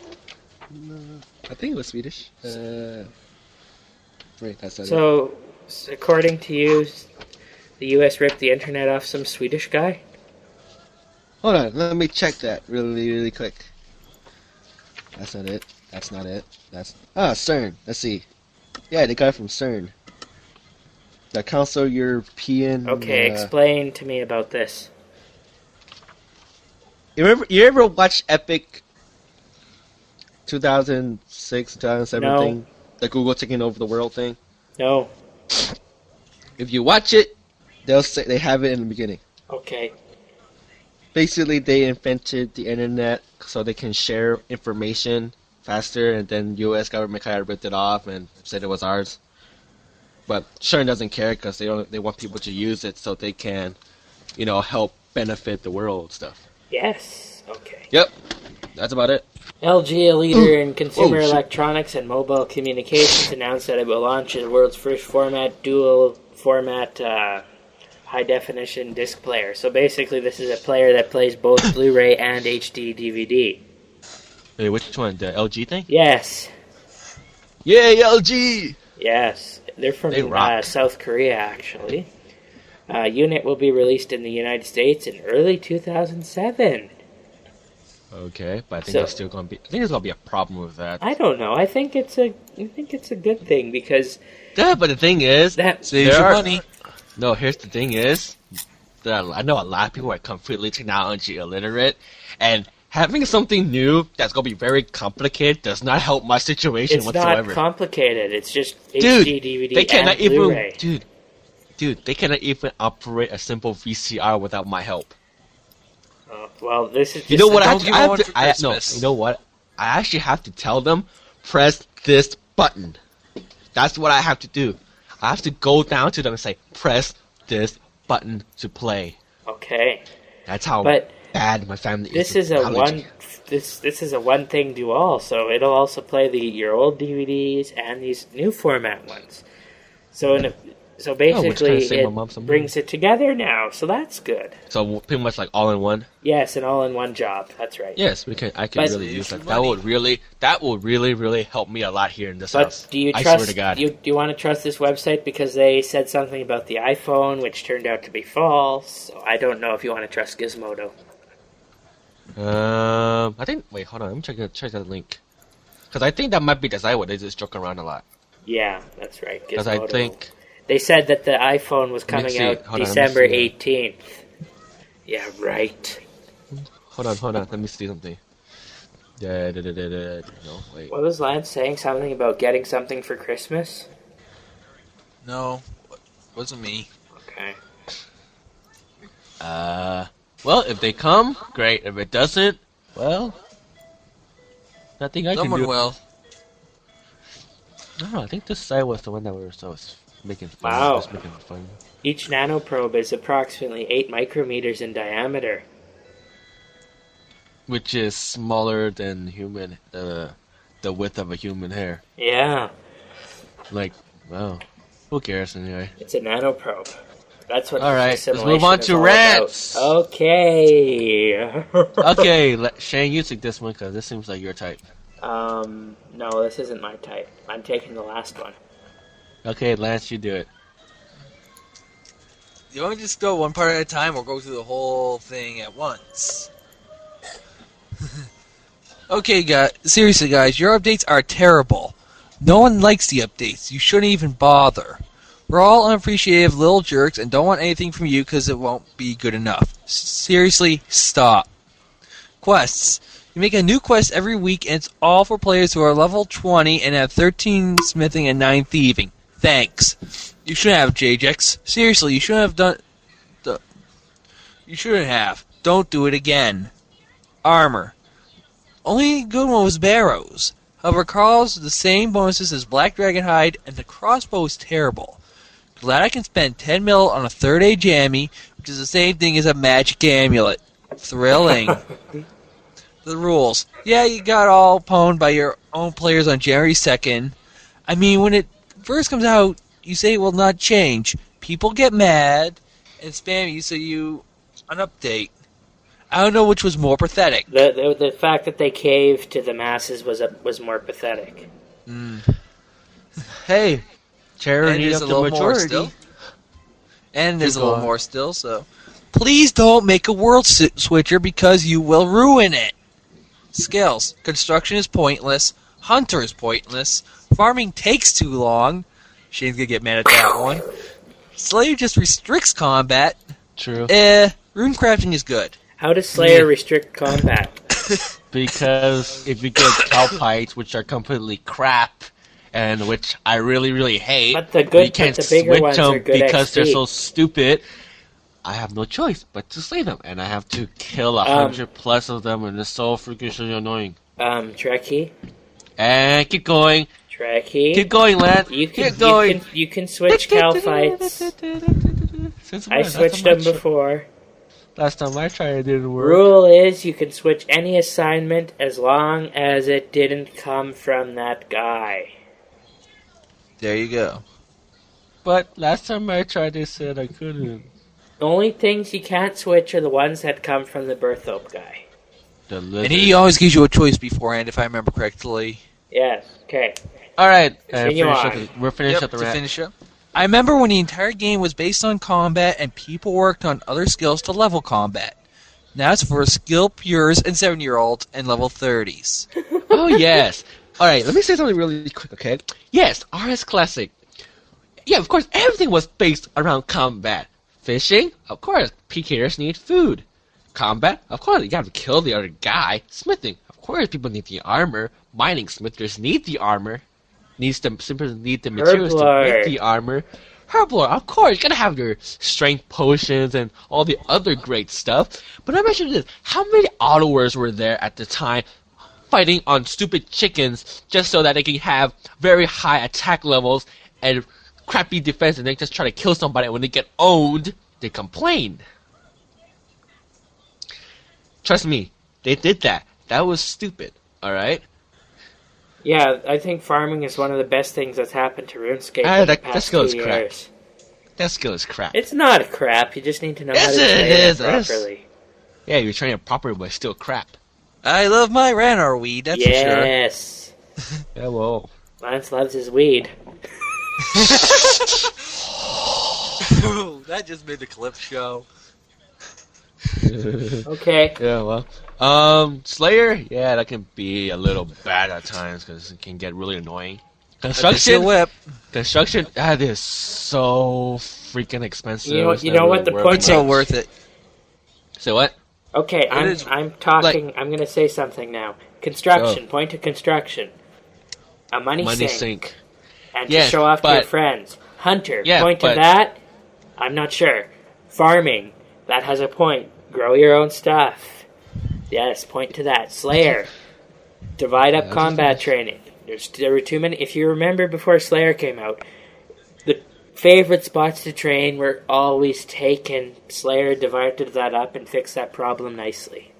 Speaker 2: I think it was Swedish. Uh, wait, that's not it.
Speaker 1: So, s- according to you, s- the U S ripped the internet off some Swedish guy?
Speaker 2: Hold on, let me check that really, really quick. That's not it. That's not it. That's ah CERN. Let's see. Yeah, they got it from CERN. The Council European.
Speaker 1: Okay,
Speaker 2: uh,
Speaker 1: explain to me about this.
Speaker 2: You remember? You ever watch Epic? two thousand six, two thousand seven
Speaker 1: No.
Speaker 2: thing, the Google taking over the world thing.
Speaker 1: No.
Speaker 2: If you watch it, they'll say they have it in the beginning.
Speaker 1: Okay.
Speaker 2: Basically, they invented the internet so they can share information faster, and then U S government kind of ripped it off and said it was ours. But CERN doesn't care because they don't. They want people to use it so they can, you know, help benefit the world stuff.
Speaker 1: Yes. Okay.
Speaker 2: Yep, that's about it.
Speaker 1: L G, a leader in consumer
Speaker 2: Oh, shit.
Speaker 1: electronics and mobile communications, announced that it will launch the world's first format dual format uh, high definition disc player. So basically, this is a player that plays both Blu-ray and H D D V D.
Speaker 2: Wait, which one? The L G thing?
Speaker 1: Yes.
Speaker 2: Yay, L G!
Speaker 1: Yes. They're from
Speaker 2: They
Speaker 1: uh,
Speaker 2: rock.
Speaker 1: South Korea, actually. Uh, unit will be released in the United States in early two thousand seven.
Speaker 2: Okay, but I think
Speaker 1: So-
Speaker 2: there's still gonna be. I think there's gonna be a problem with that.
Speaker 1: I don't know. I think it's a I think it's a good thing because
Speaker 2: Yeah, but the thing is,
Speaker 1: that
Speaker 3: Saves
Speaker 2: There
Speaker 3: your
Speaker 2: are-
Speaker 3: money.
Speaker 2: no. Here's the thing is, that I know a lot of people are completely technology illiterate, and having something new that's gonna be very complicated does not help my situation
Speaker 1: it's
Speaker 2: whatsoever.
Speaker 1: not complicated. It's just
Speaker 2: Dude,
Speaker 1: H D, D V D,
Speaker 2: they cannot
Speaker 1: and
Speaker 2: even,
Speaker 1: Blu-ray.
Speaker 2: dude, dude, they cannot even operate a simple V C R without my help.
Speaker 1: Oh, well, this is just
Speaker 2: You know what? I
Speaker 3: don't
Speaker 2: have to,
Speaker 3: give
Speaker 2: I
Speaker 3: them
Speaker 2: have
Speaker 3: one
Speaker 2: to
Speaker 3: for
Speaker 2: I, no,
Speaker 3: Christmas.
Speaker 2: you know what? I actually have to tell them, press this button. That's what I have to do. I have to go down to them and say, press this button to play.
Speaker 1: Okay.
Speaker 2: That's how
Speaker 1: But
Speaker 2: bad my family
Speaker 1: This
Speaker 2: is.
Speaker 1: is a
Speaker 2: technology.
Speaker 1: one. This this is a one thing do all. So it'll also play the your old D V Ds and these new format ones. So in a, so basically
Speaker 2: kinda saved my
Speaker 1: it
Speaker 2: mom some money.
Speaker 1: brings it together now. So that's good.
Speaker 2: So pretty much like all in one.
Speaker 1: Yes, an all-in-one job. That's right.
Speaker 2: Yes, we can. I can
Speaker 1: But-
Speaker 2: really use that.
Speaker 3: Save
Speaker 2: That
Speaker 3: money.
Speaker 2: would really, that would really, really help me a lot here in this
Speaker 1: But
Speaker 2: house.
Speaker 1: do you
Speaker 2: I
Speaker 1: trust?
Speaker 2: swear to God.
Speaker 1: Do you, do you want to trust this website because they said something about the iPhone, which turned out to be false? So I don't know if you want to trust Gizmodo.
Speaker 2: Um, I think. Wait, hold on. Let me check that. Check that link. Because I think that might be the site where they just joke around a lot.
Speaker 1: Yeah, that's right.
Speaker 2: Because I
Speaker 1: Gizmodo.
Speaker 2: think.
Speaker 1: They said that the iPhone was
Speaker 2: Let me
Speaker 1: coming
Speaker 2: see.
Speaker 1: out
Speaker 2: Hold on, let me
Speaker 1: December
Speaker 2: see.
Speaker 1: eighteenth. Yeah, right.
Speaker 2: Hold on, hold on. Let me see something. Da, da, da, da, da. No, wait.
Speaker 1: What was Lance saying? Something about getting something for Christmas?
Speaker 3: No, wasn't me.
Speaker 1: Okay.
Speaker 2: Uh, well, if they come, great. If it doesn't, well, nothing I
Speaker 3: Someone
Speaker 2: can do.
Speaker 3: will.
Speaker 2: No, I think this site was the one that we were so was making fun.
Speaker 1: Wow.
Speaker 2: Was making fun.
Speaker 1: Each nanoprobe is approximately eight micrometers in diameter.
Speaker 2: Which is smaller than human, uh, the width of a human hair.
Speaker 1: Yeah,
Speaker 2: Like, wow. Who cares anyway?
Speaker 1: it's a nanoprobe. That's what
Speaker 2: All
Speaker 1: the
Speaker 2: right, let's
Speaker 1: assimilation
Speaker 2: move on
Speaker 1: is
Speaker 2: to
Speaker 1: all
Speaker 2: rants.
Speaker 1: about. Okay.
Speaker 2: Okay, let, Shane, you take this one because this seems like your type.
Speaker 1: Um, no, this isn't my type. I'm taking the last one.
Speaker 2: Okay, Lance, you do it.
Speaker 3: You want me to just go one part at a time or go through the whole thing at once? Okay, guys. Seriously, guys, your updates are terrible. No one likes the updates. You shouldn't even bother. We're all unappreciative little jerks and don't want anything from you because it won't be good enough. S- Seriously, stop. Quests. You make a new quest every week and it's all for players who are level twenty and have thirteen smithing and nine thieving. Thanks. You shouldn't have, J J X. Seriously, you shouldn't have done... The, you shouldn't have. Don't do it again. Armor. Only good one was Barrows. However, Carl's the same bonuses as Black Dragon Hide, and the crossbow is terrible. Glad I can spend ten mil on a third A jammy, which is the same thing as a magic amulet. Thrilling. The rules. Yeah, you got all pwned by your own players on January second. I mean, when it first comes out, you say it will not change. People get mad and spam you, so you an update. I don't know which was more pathetic.
Speaker 1: The, the the fact that they caved to the masses was a, was more pathetic.
Speaker 3: Mm.
Speaker 2: Hey,
Speaker 3: And
Speaker 2: charity
Speaker 3: there's
Speaker 2: of
Speaker 3: a
Speaker 2: the
Speaker 3: little more
Speaker 2: majority.
Speaker 3: still. And there's
Speaker 2: Keep
Speaker 3: a little
Speaker 2: going.
Speaker 3: more still, so... Please don't make a world si- switcher because you will ruin it. Skills. Construction is pointless. Hunter is pointless. Farming takes too long. Shane's gonna get mad at that one. Slayer just restricts combat.
Speaker 2: True.
Speaker 3: Eh, rune crafting is good.
Speaker 1: How does Slayer
Speaker 2: Yeah.
Speaker 1: restrict combat?
Speaker 2: Because if you get cowpites, which are completely crap, and which I really, really hate,
Speaker 1: But the good-
Speaker 2: you can't
Speaker 1: but the bigger
Speaker 2: switch
Speaker 1: ones
Speaker 2: them
Speaker 1: are good
Speaker 2: because
Speaker 1: X
Speaker 2: they're
Speaker 1: P.
Speaker 2: so stupid. I have no choice but to slay them, and I have to kill a
Speaker 1: Um,
Speaker 2: hundred plus of them, and it's so freakishly annoying.
Speaker 1: Um, Trekkie,
Speaker 2: And keep going,
Speaker 1: Trekkie.
Speaker 2: keep going, lad.
Speaker 1: You can,
Speaker 2: keep going.
Speaker 1: you can you can switch cow fights.
Speaker 2: Since
Speaker 1: I
Speaker 2: when? Last
Speaker 1: switched
Speaker 2: time I
Speaker 1: them
Speaker 2: tri-
Speaker 1: before.
Speaker 2: Last time I tried, it didn't work.
Speaker 1: Rule is you can switch any assignment as long as it didn't come from that guy.
Speaker 3: There you go.
Speaker 2: But last time I tried, they said I couldn't.
Speaker 1: The only things you can't switch are the ones that come from the Berthope guy.
Speaker 2: The lizard.
Speaker 3: And he always gives you a choice beforehand, if I remember correctly.
Speaker 1: Yes. Okay.
Speaker 2: All right, and
Speaker 1: Continue
Speaker 2: finish
Speaker 1: on.
Speaker 2: up the, we're finished
Speaker 3: Yep,
Speaker 2: up the
Speaker 3: to
Speaker 2: rant.
Speaker 3: finish up. I remember when the entire game was based on combat and people worked on other skills to level combat. Now it's for skill pures and seven-year-olds and level thirties.
Speaker 2: Oh, yes. All right, let me say something really quick, okay? Yes, R S Classic. Yeah, of course, everything was based around combat. Fishing, of course, P Kers need food. Combat, of course, you have to kill the other guy. Smithing, of course, people need the armor. Mining, smithers need the armor. Needs the simply need the materials
Speaker 1: Herblore.
Speaker 2: to make the armor. Herblore, of course, you gotta have your strength potions and all the other great stuff. But I mentioned this: how many Autowars were there at the time, fighting on stupid chickens just so that they can have very high attack levels and crappy defense, and they just try to kill somebody, and when they get owned, they complain. Trust me, they did that. That was stupid, alright?
Speaker 1: Yeah, I think farming is one of the best things that's happened to RuneScape
Speaker 2: Ah,
Speaker 1: in the
Speaker 2: that-
Speaker 1: past
Speaker 2: that skill is
Speaker 1: two
Speaker 2: crap.
Speaker 1: years.
Speaker 2: That skill is crap.
Speaker 1: It's not crap, you just need to know
Speaker 2: Yes,
Speaker 1: how to
Speaker 2: it
Speaker 1: play
Speaker 2: is.
Speaker 1: it
Speaker 2: It is.
Speaker 1: properly.
Speaker 2: Yeah, you're trying it properly, but it's still crap.
Speaker 3: I love my Ranar weed, that's
Speaker 1: yes.
Speaker 2: Yeah, well.
Speaker 1: Lance loves his weed.
Speaker 3: for sure. That just made the clip show.
Speaker 1: Okay.
Speaker 2: Yeah, well. Um, Slayer, yeah, that can be a little bad at times because it can get really annoying. Construction,
Speaker 3: whip.
Speaker 2: construction, that is so freaking expensive.
Speaker 1: You know-
Speaker 2: It's
Speaker 1: you
Speaker 2: not
Speaker 1: know what
Speaker 2: really
Speaker 1: the
Speaker 2: worth
Speaker 1: point
Speaker 3: It's
Speaker 2: it.
Speaker 3: so worth it.
Speaker 2: So what?
Speaker 1: Okay, I'm,
Speaker 3: is-
Speaker 1: I'm talking, I'm going to say something now. Construction, point to construction. A money,
Speaker 2: Money
Speaker 1: sink.
Speaker 2: sink.
Speaker 1: And
Speaker 2: Yes,
Speaker 1: to show off to your
Speaker 2: but-
Speaker 1: friends. Hunter,
Speaker 2: Yeah,
Speaker 1: point to
Speaker 2: but-
Speaker 1: that. I'm not sure. Farming, that has a point. Grow your own stuff. Yes, point to that. Slayer, divide up
Speaker 2: Yeah,
Speaker 1: combat
Speaker 2: just-
Speaker 1: training. There's there were too many. If you remember before Slayer came out, the favorite spots to train were always taken. Slayer divided that up and fixed that problem nicely.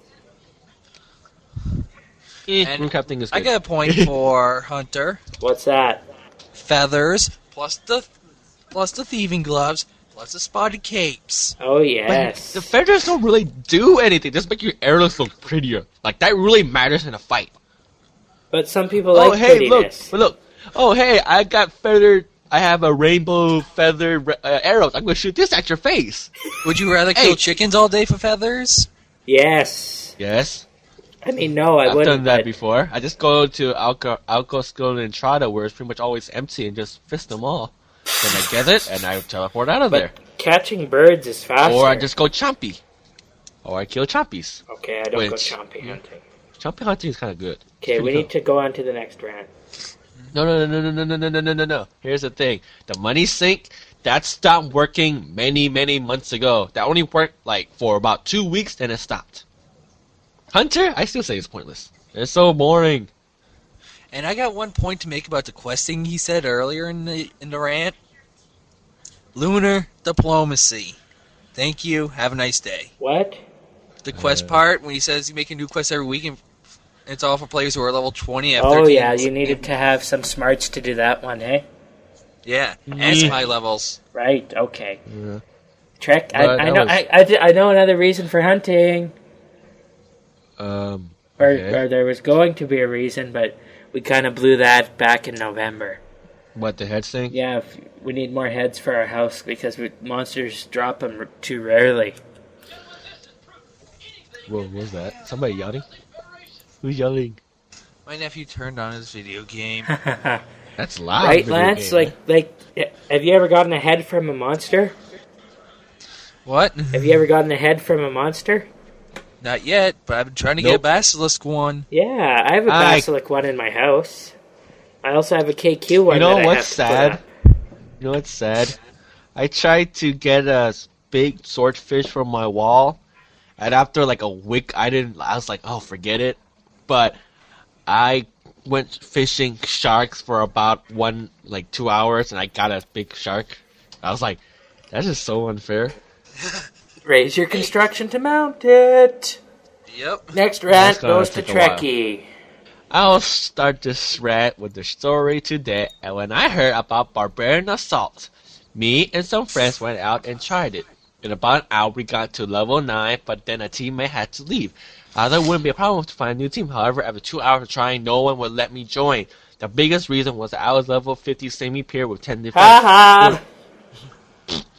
Speaker 2: Eh,
Speaker 3: And
Speaker 2: RuneCrap thing is good.
Speaker 3: I got a point for Hunter.
Speaker 1: What's that?
Speaker 3: Feathers, plus the plus the thieving gloves, plus the spotted capes.
Speaker 1: Oh
Speaker 2: But
Speaker 1: yes.
Speaker 2: the feathers don't really do anything. Just make your arrows look prettier. Like, that really matters in a fight.
Speaker 1: But some people
Speaker 2: Oh,
Speaker 1: like
Speaker 2: hey, look,
Speaker 1: prettiness.
Speaker 2: but look. Oh, hey, I got feathered. I have a rainbow feathered uh, arrows. I'm gonna shoot this at your face.
Speaker 3: Would you rather
Speaker 2: Hey.
Speaker 3: kill chickens all day for feathers?
Speaker 1: Yes.
Speaker 2: Yes,
Speaker 1: I mean, no, I
Speaker 2: I've
Speaker 1: wouldn't.
Speaker 2: done that
Speaker 1: but-
Speaker 2: before. I just go to Alco, Alco Skull and Entrada, where it's pretty much always empty, and just fist them all. Then I get it, and I teleport out of there.
Speaker 1: But catching birds is faster.
Speaker 2: Or I just go chompy. Or I kill chompies.
Speaker 1: Okay, I don't go
Speaker 2: Which-
Speaker 1: chompy hunting.
Speaker 2: Chompy hunting is kind of good.
Speaker 1: Okay, we need to go on to the next round.
Speaker 2: No, no, no, no, no, no, no, no, no, no, no. Here's the thing. The money sink, that stopped working many, many months ago. That only worked, like, for about two weeks, then it stopped. Hunter, I still say it's pointless. It's so boring.
Speaker 3: And I got one point to make about the questing he said earlier in the in the rant. Lunar diplomacy. Thank you. Have a nice day.
Speaker 1: What?
Speaker 3: The quest
Speaker 2: Uh.
Speaker 3: part when he says you make a new quest every week and it's all for players who are level twenty. Have
Speaker 1: Oh
Speaker 3: thirteen
Speaker 1: yeah, you needed to have some smarts to do that one, eh?
Speaker 3: Yeah, and some high levels.
Speaker 1: Right. Okay.
Speaker 2: Yeah.
Speaker 1: Trek. I,
Speaker 2: But
Speaker 1: I
Speaker 2: that
Speaker 1: know.
Speaker 2: was-
Speaker 1: I, I, di- I know another reason for hunting,
Speaker 2: Um,
Speaker 1: or,
Speaker 2: okay.
Speaker 1: or there was going to be a reason, but we kind of blew that back in November.
Speaker 2: What, the head sink?
Speaker 1: Yeah, if we need more heads for our house because we, monsters drop them r- too rarely.
Speaker 2: What was that? Somebody yelling? Who's yelling?
Speaker 3: My nephew turned on his video game.
Speaker 2: That's loud.
Speaker 1: Right,
Speaker 2: video
Speaker 1: Lance?
Speaker 2: game.
Speaker 1: Like, like, have you ever gotten a head from a monster?
Speaker 3: What?
Speaker 1: Have you ever gotten a head from a monster?
Speaker 3: Not yet, but I've been trying to get a
Speaker 2: Nope.
Speaker 3: basilisk one.
Speaker 1: Yeah, I have a
Speaker 2: I-
Speaker 1: basilisk one in my house. I also have a K Q one.
Speaker 2: You know
Speaker 1: that I
Speaker 2: what's
Speaker 1: have to put
Speaker 2: sad?
Speaker 1: up.
Speaker 2: You know what's sad? I tried to get a big swordfish from my wall, and after like a week, I didn't. I was like, oh, forget it. But I went fishing sharks for about one, like two hours, and I got a big shark. I was like, that's just so unfair.
Speaker 1: Raise your construction to mount it.
Speaker 3: Yep.
Speaker 1: Next rant
Speaker 2: That's gonna
Speaker 1: goes to
Speaker 2: take a while.
Speaker 1: Trekkie.
Speaker 2: I'll start this rant with the story today, and when I heard about Barbarian Assault, me and some friends went out and tried it. In about an hour, we got to level nine, but then a teammate had to leave. I thought it wouldn't be a problem to find a new team. However, after two hours of trying, no one would let me join. The biggest reason was that I was level fifty semi-peer with ten defense.
Speaker 1: Ha ha!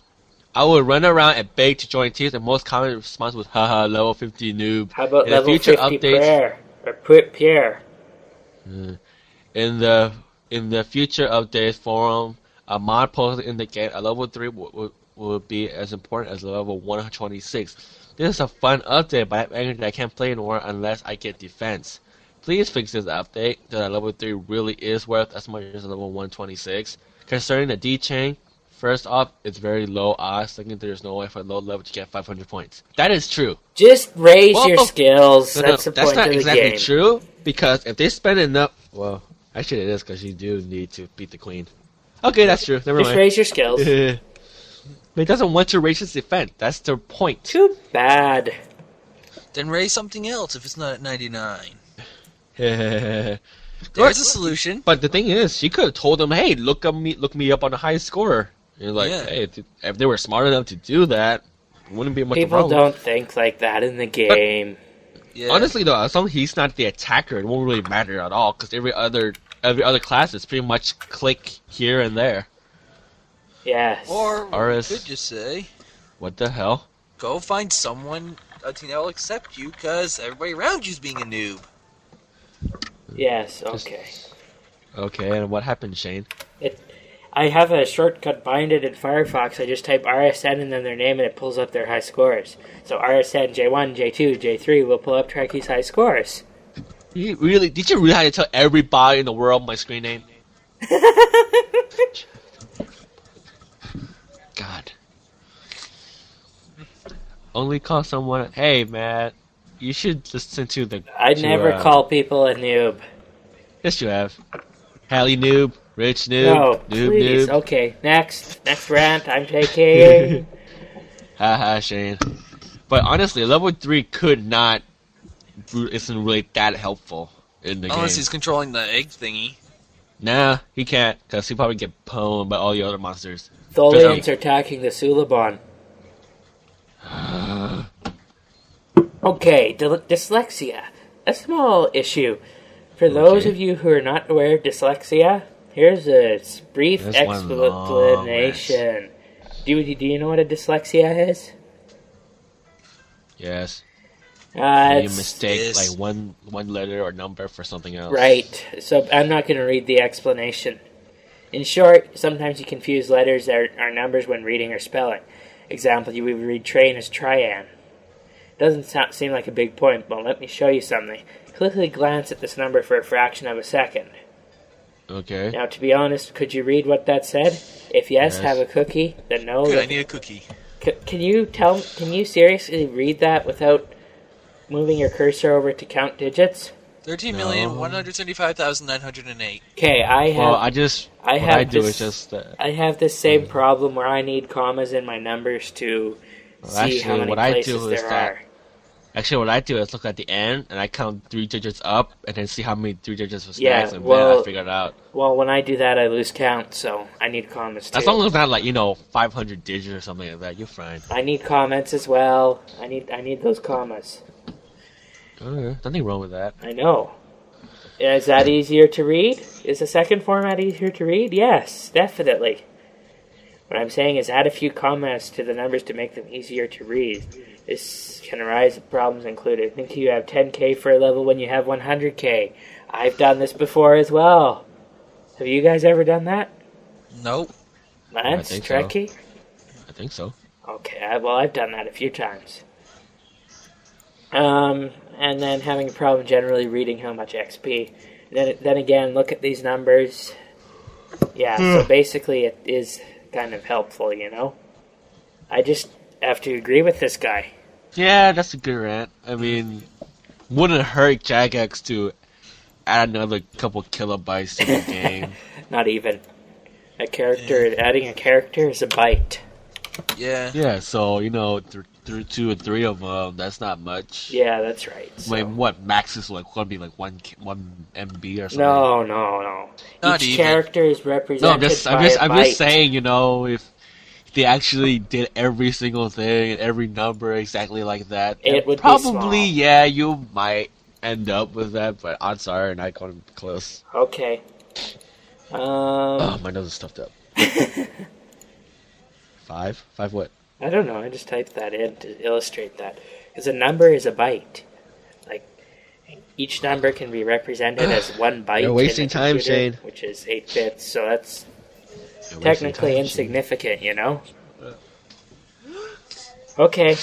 Speaker 2: I would run around and beg to join teams, and most common response was, haha, level fifty noob.
Speaker 1: How about
Speaker 2: In the
Speaker 1: level
Speaker 2: future
Speaker 1: fifty
Speaker 2: updates-
Speaker 1: Pierre? Or P- Pierre?
Speaker 2: Mm. In the in the future updates forum, a mod posted in the game, a level three w- w- will be as important as level one twenty-six. This is a fun update, but I'm angry that I can't play anymore unless I get defense. Please fix this update that level three really is worth as much as level one twenty-six. Concerning the D-Chain, first off, it's very low odds. Second, there's no way for low level to get five hundred points. That is true.
Speaker 1: Just raise
Speaker 2: Well,
Speaker 1: your
Speaker 2: no,
Speaker 1: skills.
Speaker 2: No, no,
Speaker 1: That's the
Speaker 2: that's
Speaker 1: point
Speaker 2: not
Speaker 1: of the
Speaker 2: exactly
Speaker 1: game.
Speaker 2: true, because if they spend enough... Well, actually it is, because you do need to beat the queen. Okay, that's true. Never
Speaker 1: Just
Speaker 2: mind.
Speaker 1: raise your skills.
Speaker 2: But he doesn't want to raise his defense. That's the point.
Speaker 1: Too bad.
Speaker 3: Then raise something else if it's not at ninety-nine.
Speaker 2: There's
Speaker 3: There's a solution.
Speaker 2: But the thing is, she could have told him, "Hey, look up me, look me up on the highest score." And you're like,
Speaker 3: Yeah.
Speaker 2: "Hey, if, if they were smart enough to do that, it wouldn't be much of a
Speaker 1: People
Speaker 2: problem."
Speaker 1: don't think like that in the game.
Speaker 3: Yeah.
Speaker 2: Honestly, though, as long as he's not the attacker, it won't really matter at all. Because every other every other class is pretty much click here and there.
Speaker 1: Yes.
Speaker 3: Or
Speaker 2: R
Speaker 3: we
Speaker 2: S.
Speaker 3: could just say,
Speaker 2: What the hell?
Speaker 3: go find someone a team that will accept you because everybody around you's being a noob.
Speaker 1: Yes, okay.
Speaker 2: Okay, and what happened, Shane?
Speaker 1: It. I have a shortcut binded in Firefox. I just type R S N and then their name and it pulls up their high scores. So R S N, J one, J two, J three will pull up Trekkie's high scores.
Speaker 2: You really? Did you really have to tell everybody in the world my screen name? God. Only call someone. Hey, man, you should listen to the.
Speaker 1: I
Speaker 2: to,
Speaker 1: never
Speaker 2: uh,
Speaker 1: call people a noob.
Speaker 2: Yes, you have. Hallie noob, Rich noob,
Speaker 1: No,
Speaker 2: noob
Speaker 1: please.
Speaker 2: noob.
Speaker 1: Okay, next. Next rant I'm taking.
Speaker 2: Haha, Shane. But honestly, level three could not. Isn't really that helpful in the
Speaker 3: Unless
Speaker 2: game.
Speaker 3: he's controlling the egg thingy.
Speaker 2: Nah, he can't, because he probably get pwned by all the other monsters.
Speaker 1: Tholians are attacking the Suliban. Okay, dy- dyslexia. A small issue. For those
Speaker 2: Okay.
Speaker 1: of you who are not aware of dyslexia, here's a s- brief
Speaker 2: That's one long
Speaker 1: explanation. Do you, do you know what a dyslexia is?
Speaker 2: Yes.
Speaker 1: Uh,
Speaker 2: you
Speaker 1: it's-
Speaker 2: mistake
Speaker 3: Yes.
Speaker 2: like one one letter or number for something else.
Speaker 1: Right. So I'm not going to read the explanation. In short, sometimes you confuse letters or, or numbers when reading or spelling. Example, you would read train as trian. Doesn't sound, seem like a big point, but let me show you something. Quickly glance at this number for a fraction of a second.
Speaker 2: Okay.
Speaker 1: Now, to be honest, could you read what that said? If yes,
Speaker 2: Yes.
Speaker 1: have a cookie. Then no.
Speaker 3: Good, I
Speaker 1: then-
Speaker 3: need a cookie.
Speaker 1: C- can you tell? Can you seriously read that without moving your cursor over to count digits?
Speaker 3: Thirteen million one hundred seventy-five thousand nine hundred and eight.
Speaker 1: Okay, I have.
Speaker 2: Well, I just
Speaker 1: I
Speaker 2: what
Speaker 1: have
Speaker 2: I do
Speaker 1: this-
Speaker 2: is just uh,
Speaker 1: I have this same problem where I need commas in my numbers to
Speaker 2: Well,
Speaker 1: see
Speaker 2: actually,
Speaker 1: how many
Speaker 2: what I
Speaker 1: places
Speaker 2: do is
Speaker 1: there
Speaker 2: that-
Speaker 1: are.
Speaker 2: actually what I do is look at the end and I count three digits up and then see how many three digits was
Speaker 1: Yeah,
Speaker 2: next and then
Speaker 1: well-
Speaker 2: I figure it out.
Speaker 1: Well, when I do that, I lose count, so I need commas too.
Speaker 2: As long as it's not like you know five hundred digits or something like that, you're fine.
Speaker 1: I need comments as well. I need I need those commas.
Speaker 2: Okay, nothing wrong with that.
Speaker 1: I know. Is that easier to read? Is the second format easier to read? Yes, definitely. What I'm saying is add a few commas to the numbers to make them easier to read. This can arise problems included. Think you have ten K for a level when you have one hundred K. I've done this before as well. Have you guys ever done that?
Speaker 3: Nope.
Speaker 1: Lance?
Speaker 2: think so.
Speaker 1: Trekkie?
Speaker 2: I think so.
Speaker 1: Okay, I, well, I've done that a few times. Um, and then having a problem generally reading how much X P. Then, then again, look at these numbers. Yeah, so basically it is kind of helpful, you know? I just have to agree with this guy.
Speaker 2: Yeah, that's a good rant. I mean, wouldn't hurt Jagex to add another couple kilobytes to the game.
Speaker 1: Not even. A character, adding a character is a byte.
Speaker 3: Yeah.
Speaker 2: Yeah, so you know, th- through two or three of them, that's not much.
Speaker 1: Yeah, that's right. So-
Speaker 2: I mean, what max is like gonna be like one ki- one M B or something?
Speaker 1: No, no, no.
Speaker 3: Not
Speaker 1: Each
Speaker 3: even.
Speaker 1: character is
Speaker 2: no.
Speaker 1: represented
Speaker 2: I'm just,
Speaker 1: by
Speaker 2: I'm just,
Speaker 1: a
Speaker 2: I'm
Speaker 1: byte.
Speaker 2: just saying. You know, if they actually did every single thing and every number exactly like that,
Speaker 1: It
Speaker 2: then
Speaker 1: would be
Speaker 2: probably,
Speaker 1: small.
Speaker 2: yeah, you might end up with that. But odds are not going to be close.
Speaker 1: Okay. Um,
Speaker 2: Oh, my nose is stuffed up. Five, five what?
Speaker 1: I don't know. I just typed that in to illustrate that. Because a number is a byte. Like, each number can be represented as one byte.
Speaker 2: You're wasting
Speaker 1: in a
Speaker 2: time,
Speaker 1: computer,
Speaker 2: Shane.
Speaker 1: Which is eight bits, so that's
Speaker 2: You're
Speaker 1: technically
Speaker 2: time,
Speaker 1: insignificant, Shane. You know? Okay.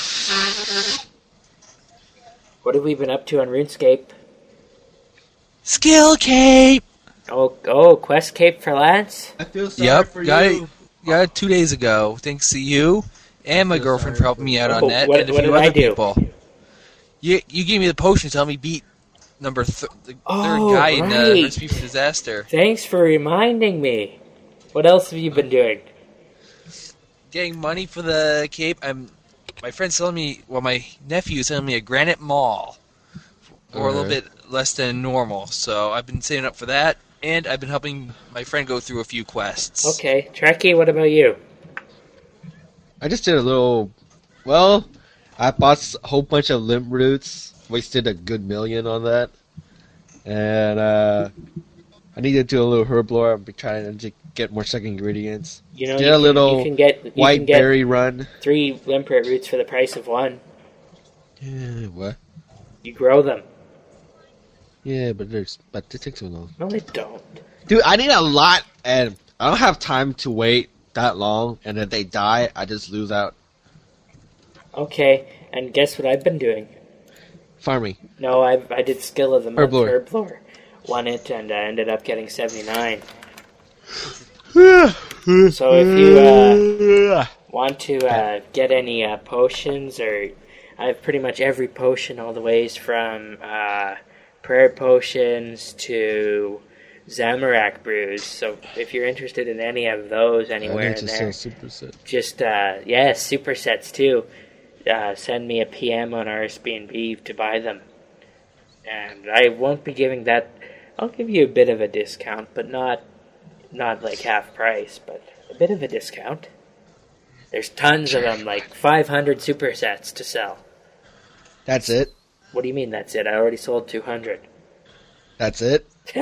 Speaker 1: What have we been up to on RuneScape?
Speaker 3: Skill cape.
Speaker 1: Oh, oh, Quest Cape for Lance?
Speaker 2: I feel sorry
Speaker 3: Yep,
Speaker 2: for
Speaker 3: got
Speaker 2: you.
Speaker 3: it. Got it two days ago. Thanks to you and my
Speaker 2: feel
Speaker 3: girlfriend
Speaker 2: sorry
Speaker 3: for helping
Speaker 2: for
Speaker 3: me
Speaker 2: you.
Speaker 3: out on
Speaker 1: Oh,
Speaker 3: that,
Speaker 1: what-
Speaker 3: and a
Speaker 1: what
Speaker 3: few
Speaker 1: did I
Speaker 3: other
Speaker 1: do?
Speaker 3: people. You you gave me the potion to help me beat number th- the
Speaker 1: Oh,
Speaker 3: third guy in
Speaker 1: right.
Speaker 3: the Recipe for Disaster.
Speaker 1: Thanks for reminding me. What else have you been doing?
Speaker 3: Getting money for the cape. I'm my friend's selling me. Well, my nephew is selling me a granite mall for a little
Speaker 2: Alright.
Speaker 3: bit less than normal. So I've been saving up for that, and I've been helping my friend go through a few quests.
Speaker 1: Okay. Trekkie, what about you?
Speaker 2: I just did a little. Well, I bought a whole bunch of limb roots. Wasted a good million on that, and uh, I needed to do a little herb lore. I'm trying to get more second ingredients.
Speaker 1: You know,
Speaker 2: Did
Speaker 1: you
Speaker 2: a
Speaker 1: can,
Speaker 2: little
Speaker 1: you can get you
Speaker 2: White
Speaker 1: can get
Speaker 2: berry run.
Speaker 1: three limpet roots for the price of one.
Speaker 2: Yeah, what?
Speaker 1: You grow them.
Speaker 2: Yeah, but there's but it takes so long.
Speaker 1: No, they don't.
Speaker 2: Dude, I need a lot, and I don't have time to wait that long. And if they die, I just lose out.
Speaker 1: Okay, and guess what I've been doing?
Speaker 2: Farming.
Speaker 1: No, I I did skill of the month
Speaker 2: Herblore.
Speaker 1: herb lore. Won it and uh, ended up getting seventy-nine. So if you uh, want to uh, get any uh, potions, or I have pretty much every potion, all the ways from uh, prayer potions to Zamorak brews. So if you're interested in any of those anywhere in there, just uh, yeah, supersets too. Uh, send me a P M on R S B N B to buy them, and I won't be giving that. I'll give you a bit of a discount, but not not like half price, but a bit of a discount. There's tons of them, like five hundred supersets to sell.
Speaker 2: That's it.
Speaker 1: What do you mean that's it? I already sold two hundred.
Speaker 2: That's it.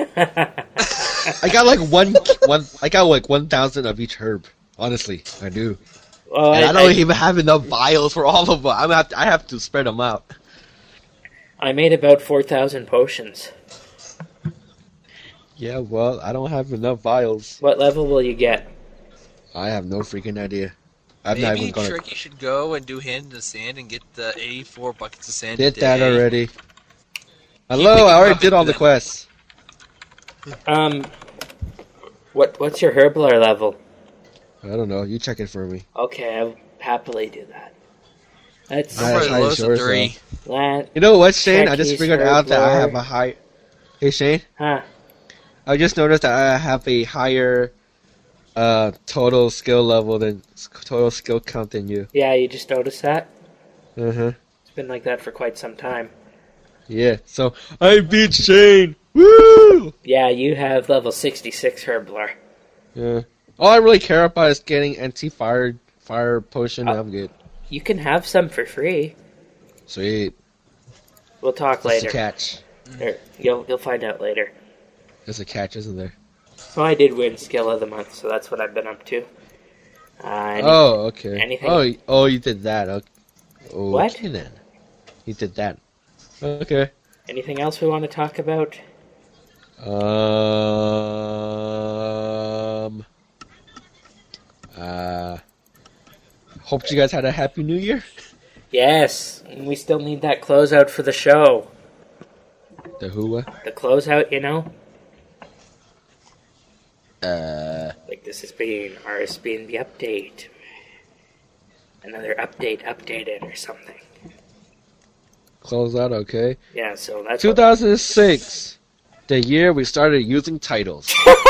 Speaker 2: I got like one, one. I got like one thousand of each herb. Honestly, I do.
Speaker 1: Well,
Speaker 2: And
Speaker 1: I,
Speaker 2: I, don't
Speaker 1: I,
Speaker 2: even have enough vials for all of them. I'm have to, I have to spread them out.
Speaker 1: I made about four thousand potions.
Speaker 2: Yeah, well, I don't have enough vials.
Speaker 1: What level will you get?
Speaker 2: I have no freaking idea. I'm not
Speaker 3: Maybe
Speaker 2: even gonna.
Speaker 3: Tricky should go and do hand in the sand and get the eighty-four buckets of sand.
Speaker 2: Did
Speaker 3: a
Speaker 2: that
Speaker 3: day.
Speaker 2: already.
Speaker 3: picking
Speaker 2: Hello, I already
Speaker 3: up
Speaker 2: did all the
Speaker 3: them.
Speaker 2: quests.
Speaker 1: Um, what what's your herbler level?
Speaker 2: I don't know. You check it for me.
Speaker 1: Okay, I'll happily do that. That's
Speaker 2: I-
Speaker 3: Probably
Speaker 2: That's
Speaker 3: the
Speaker 2: how
Speaker 3: lowest
Speaker 2: sure
Speaker 3: of
Speaker 2: so.
Speaker 3: three.
Speaker 1: Lan-
Speaker 2: You know what, Shane? I just
Speaker 1: Trekkies,
Speaker 2: figured out that I
Speaker 1: herblore.
Speaker 2: have a high. Hey, Shane.
Speaker 1: Huh?
Speaker 2: I just noticed that I have a higher uh, total skill level than total skill count than you.
Speaker 1: Yeah, you just noticed that?
Speaker 2: Uh huh.
Speaker 1: It's been like that for quite some time.
Speaker 2: Yeah. So I beat Shane. Woo!
Speaker 1: Yeah, you have level sixty-six herbler.
Speaker 2: Yeah. All I really care about is getting anti-fire fire potion.
Speaker 1: Uh,
Speaker 2: I'm good.
Speaker 1: You can have some for free.
Speaker 2: Sweet.
Speaker 1: We'll talk
Speaker 2: There's a
Speaker 1: later.
Speaker 2: catch.
Speaker 1: Or you'll you'll find out later.
Speaker 2: There's a catch, isn't there?
Speaker 1: So I did win skill of the month, so that's what I've been up to. Uh, any-
Speaker 2: Oh, okay.
Speaker 1: anything-
Speaker 2: Oh, y- oh, you did that. Okay.
Speaker 1: What?
Speaker 2: Okay, then. You did that. Okay.
Speaker 1: Anything else we want to talk about?
Speaker 2: Um. Uh. Hope you guys had a happy New Year.
Speaker 1: Yes, and we still need that closeout for the show.
Speaker 2: The who?
Speaker 1: The closeout, you know?
Speaker 2: Uh.
Speaker 1: Like this has been R S B N B update. Another update updated or something.
Speaker 2: Close out. Okay.
Speaker 1: Yeah, so that's
Speaker 2: two
Speaker 1: what-
Speaker 2: thousand six, the year we started using titles.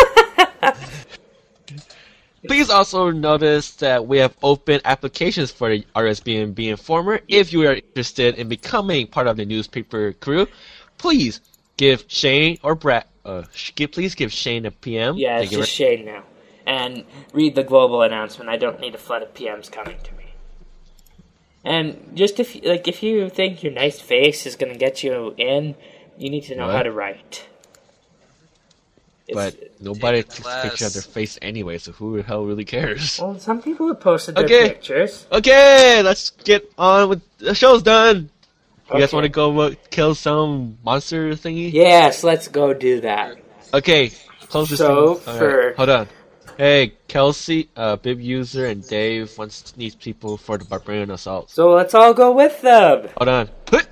Speaker 2: Please also notice that we have open applications for the R S B N B Informer. If you are interested in becoming part of the newspaper crew, please give Shane or Brad. Uh, sh- give- please give Shane a P M.
Speaker 1: Yeah, it's
Speaker 2: Thank you
Speaker 1: just Shane now. And read the global announcement. I don't need a flood of P Ms coming to me. And just if like if you think your nice face is going to get you in, you need to know
Speaker 2: What?
Speaker 1: how to write.
Speaker 2: but
Speaker 1: It's-
Speaker 2: nobody
Speaker 3: Take it
Speaker 2: takes a picture of their
Speaker 3: less.
Speaker 2: face anyway, so who the hell really cares?
Speaker 1: Well, some people have posted their
Speaker 2: Okay.
Speaker 1: pictures.
Speaker 2: Okay, let's get on with the show's done. You guys
Speaker 1: Okay.
Speaker 2: want to go uh, kill some monster thingy?
Speaker 1: Yes, let's go do that.
Speaker 2: Okay, close this
Speaker 1: So,
Speaker 2: thing. Alright,
Speaker 1: for-
Speaker 2: hold on. Hey, Kelsey, uh, Bib User, and Dave wants needs people for the Barbarian Assault.
Speaker 1: So let's all go with them.
Speaker 2: Hold on. Put.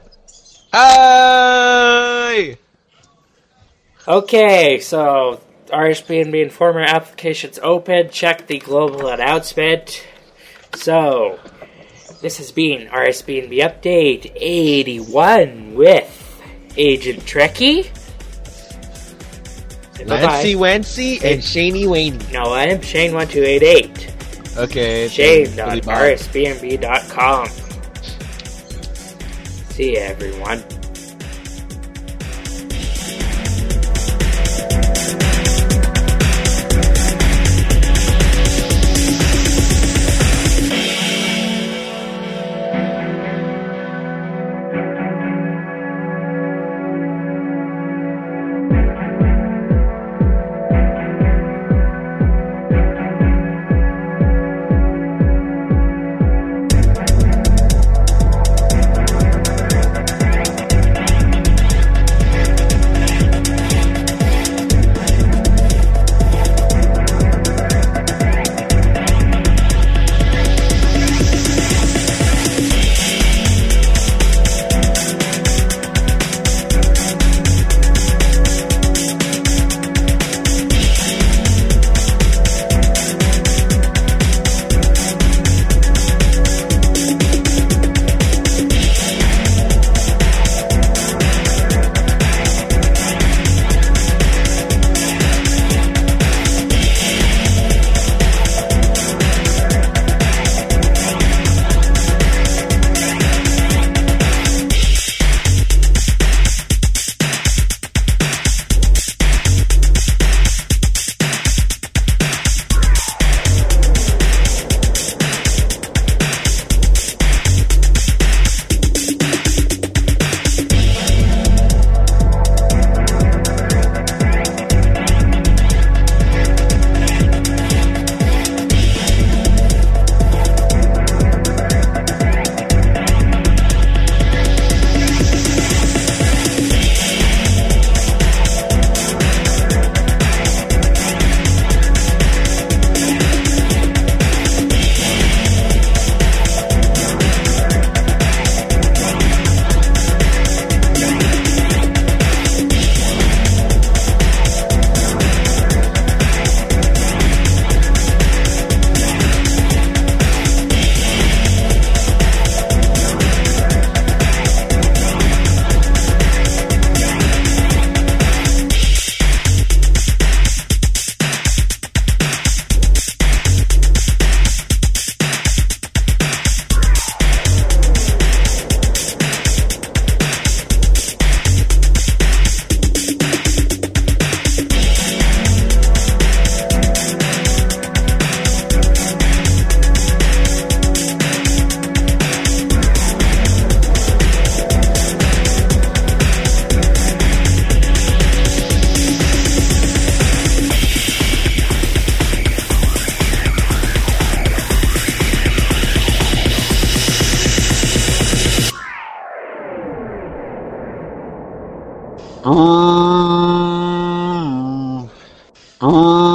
Speaker 2: Hey!
Speaker 1: Okay, so R S B N B Informer application's open. Check the global announcement. So, this has been R S B N B Update eighty-one with Agent Trekkie. And
Speaker 2: Lancy
Speaker 1: bye-bye.
Speaker 2: Wancy and Shaney Waney.
Speaker 1: No, I'm Shane one two eight eight.
Speaker 2: Okay.
Speaker 1: Shane
Speaker 2: then,
Speaker 1: dot
Speaker 2: Billy Bob.
Speaker 1: R S B N B dot com. See ya, everyone.
Speaker 2: Oh.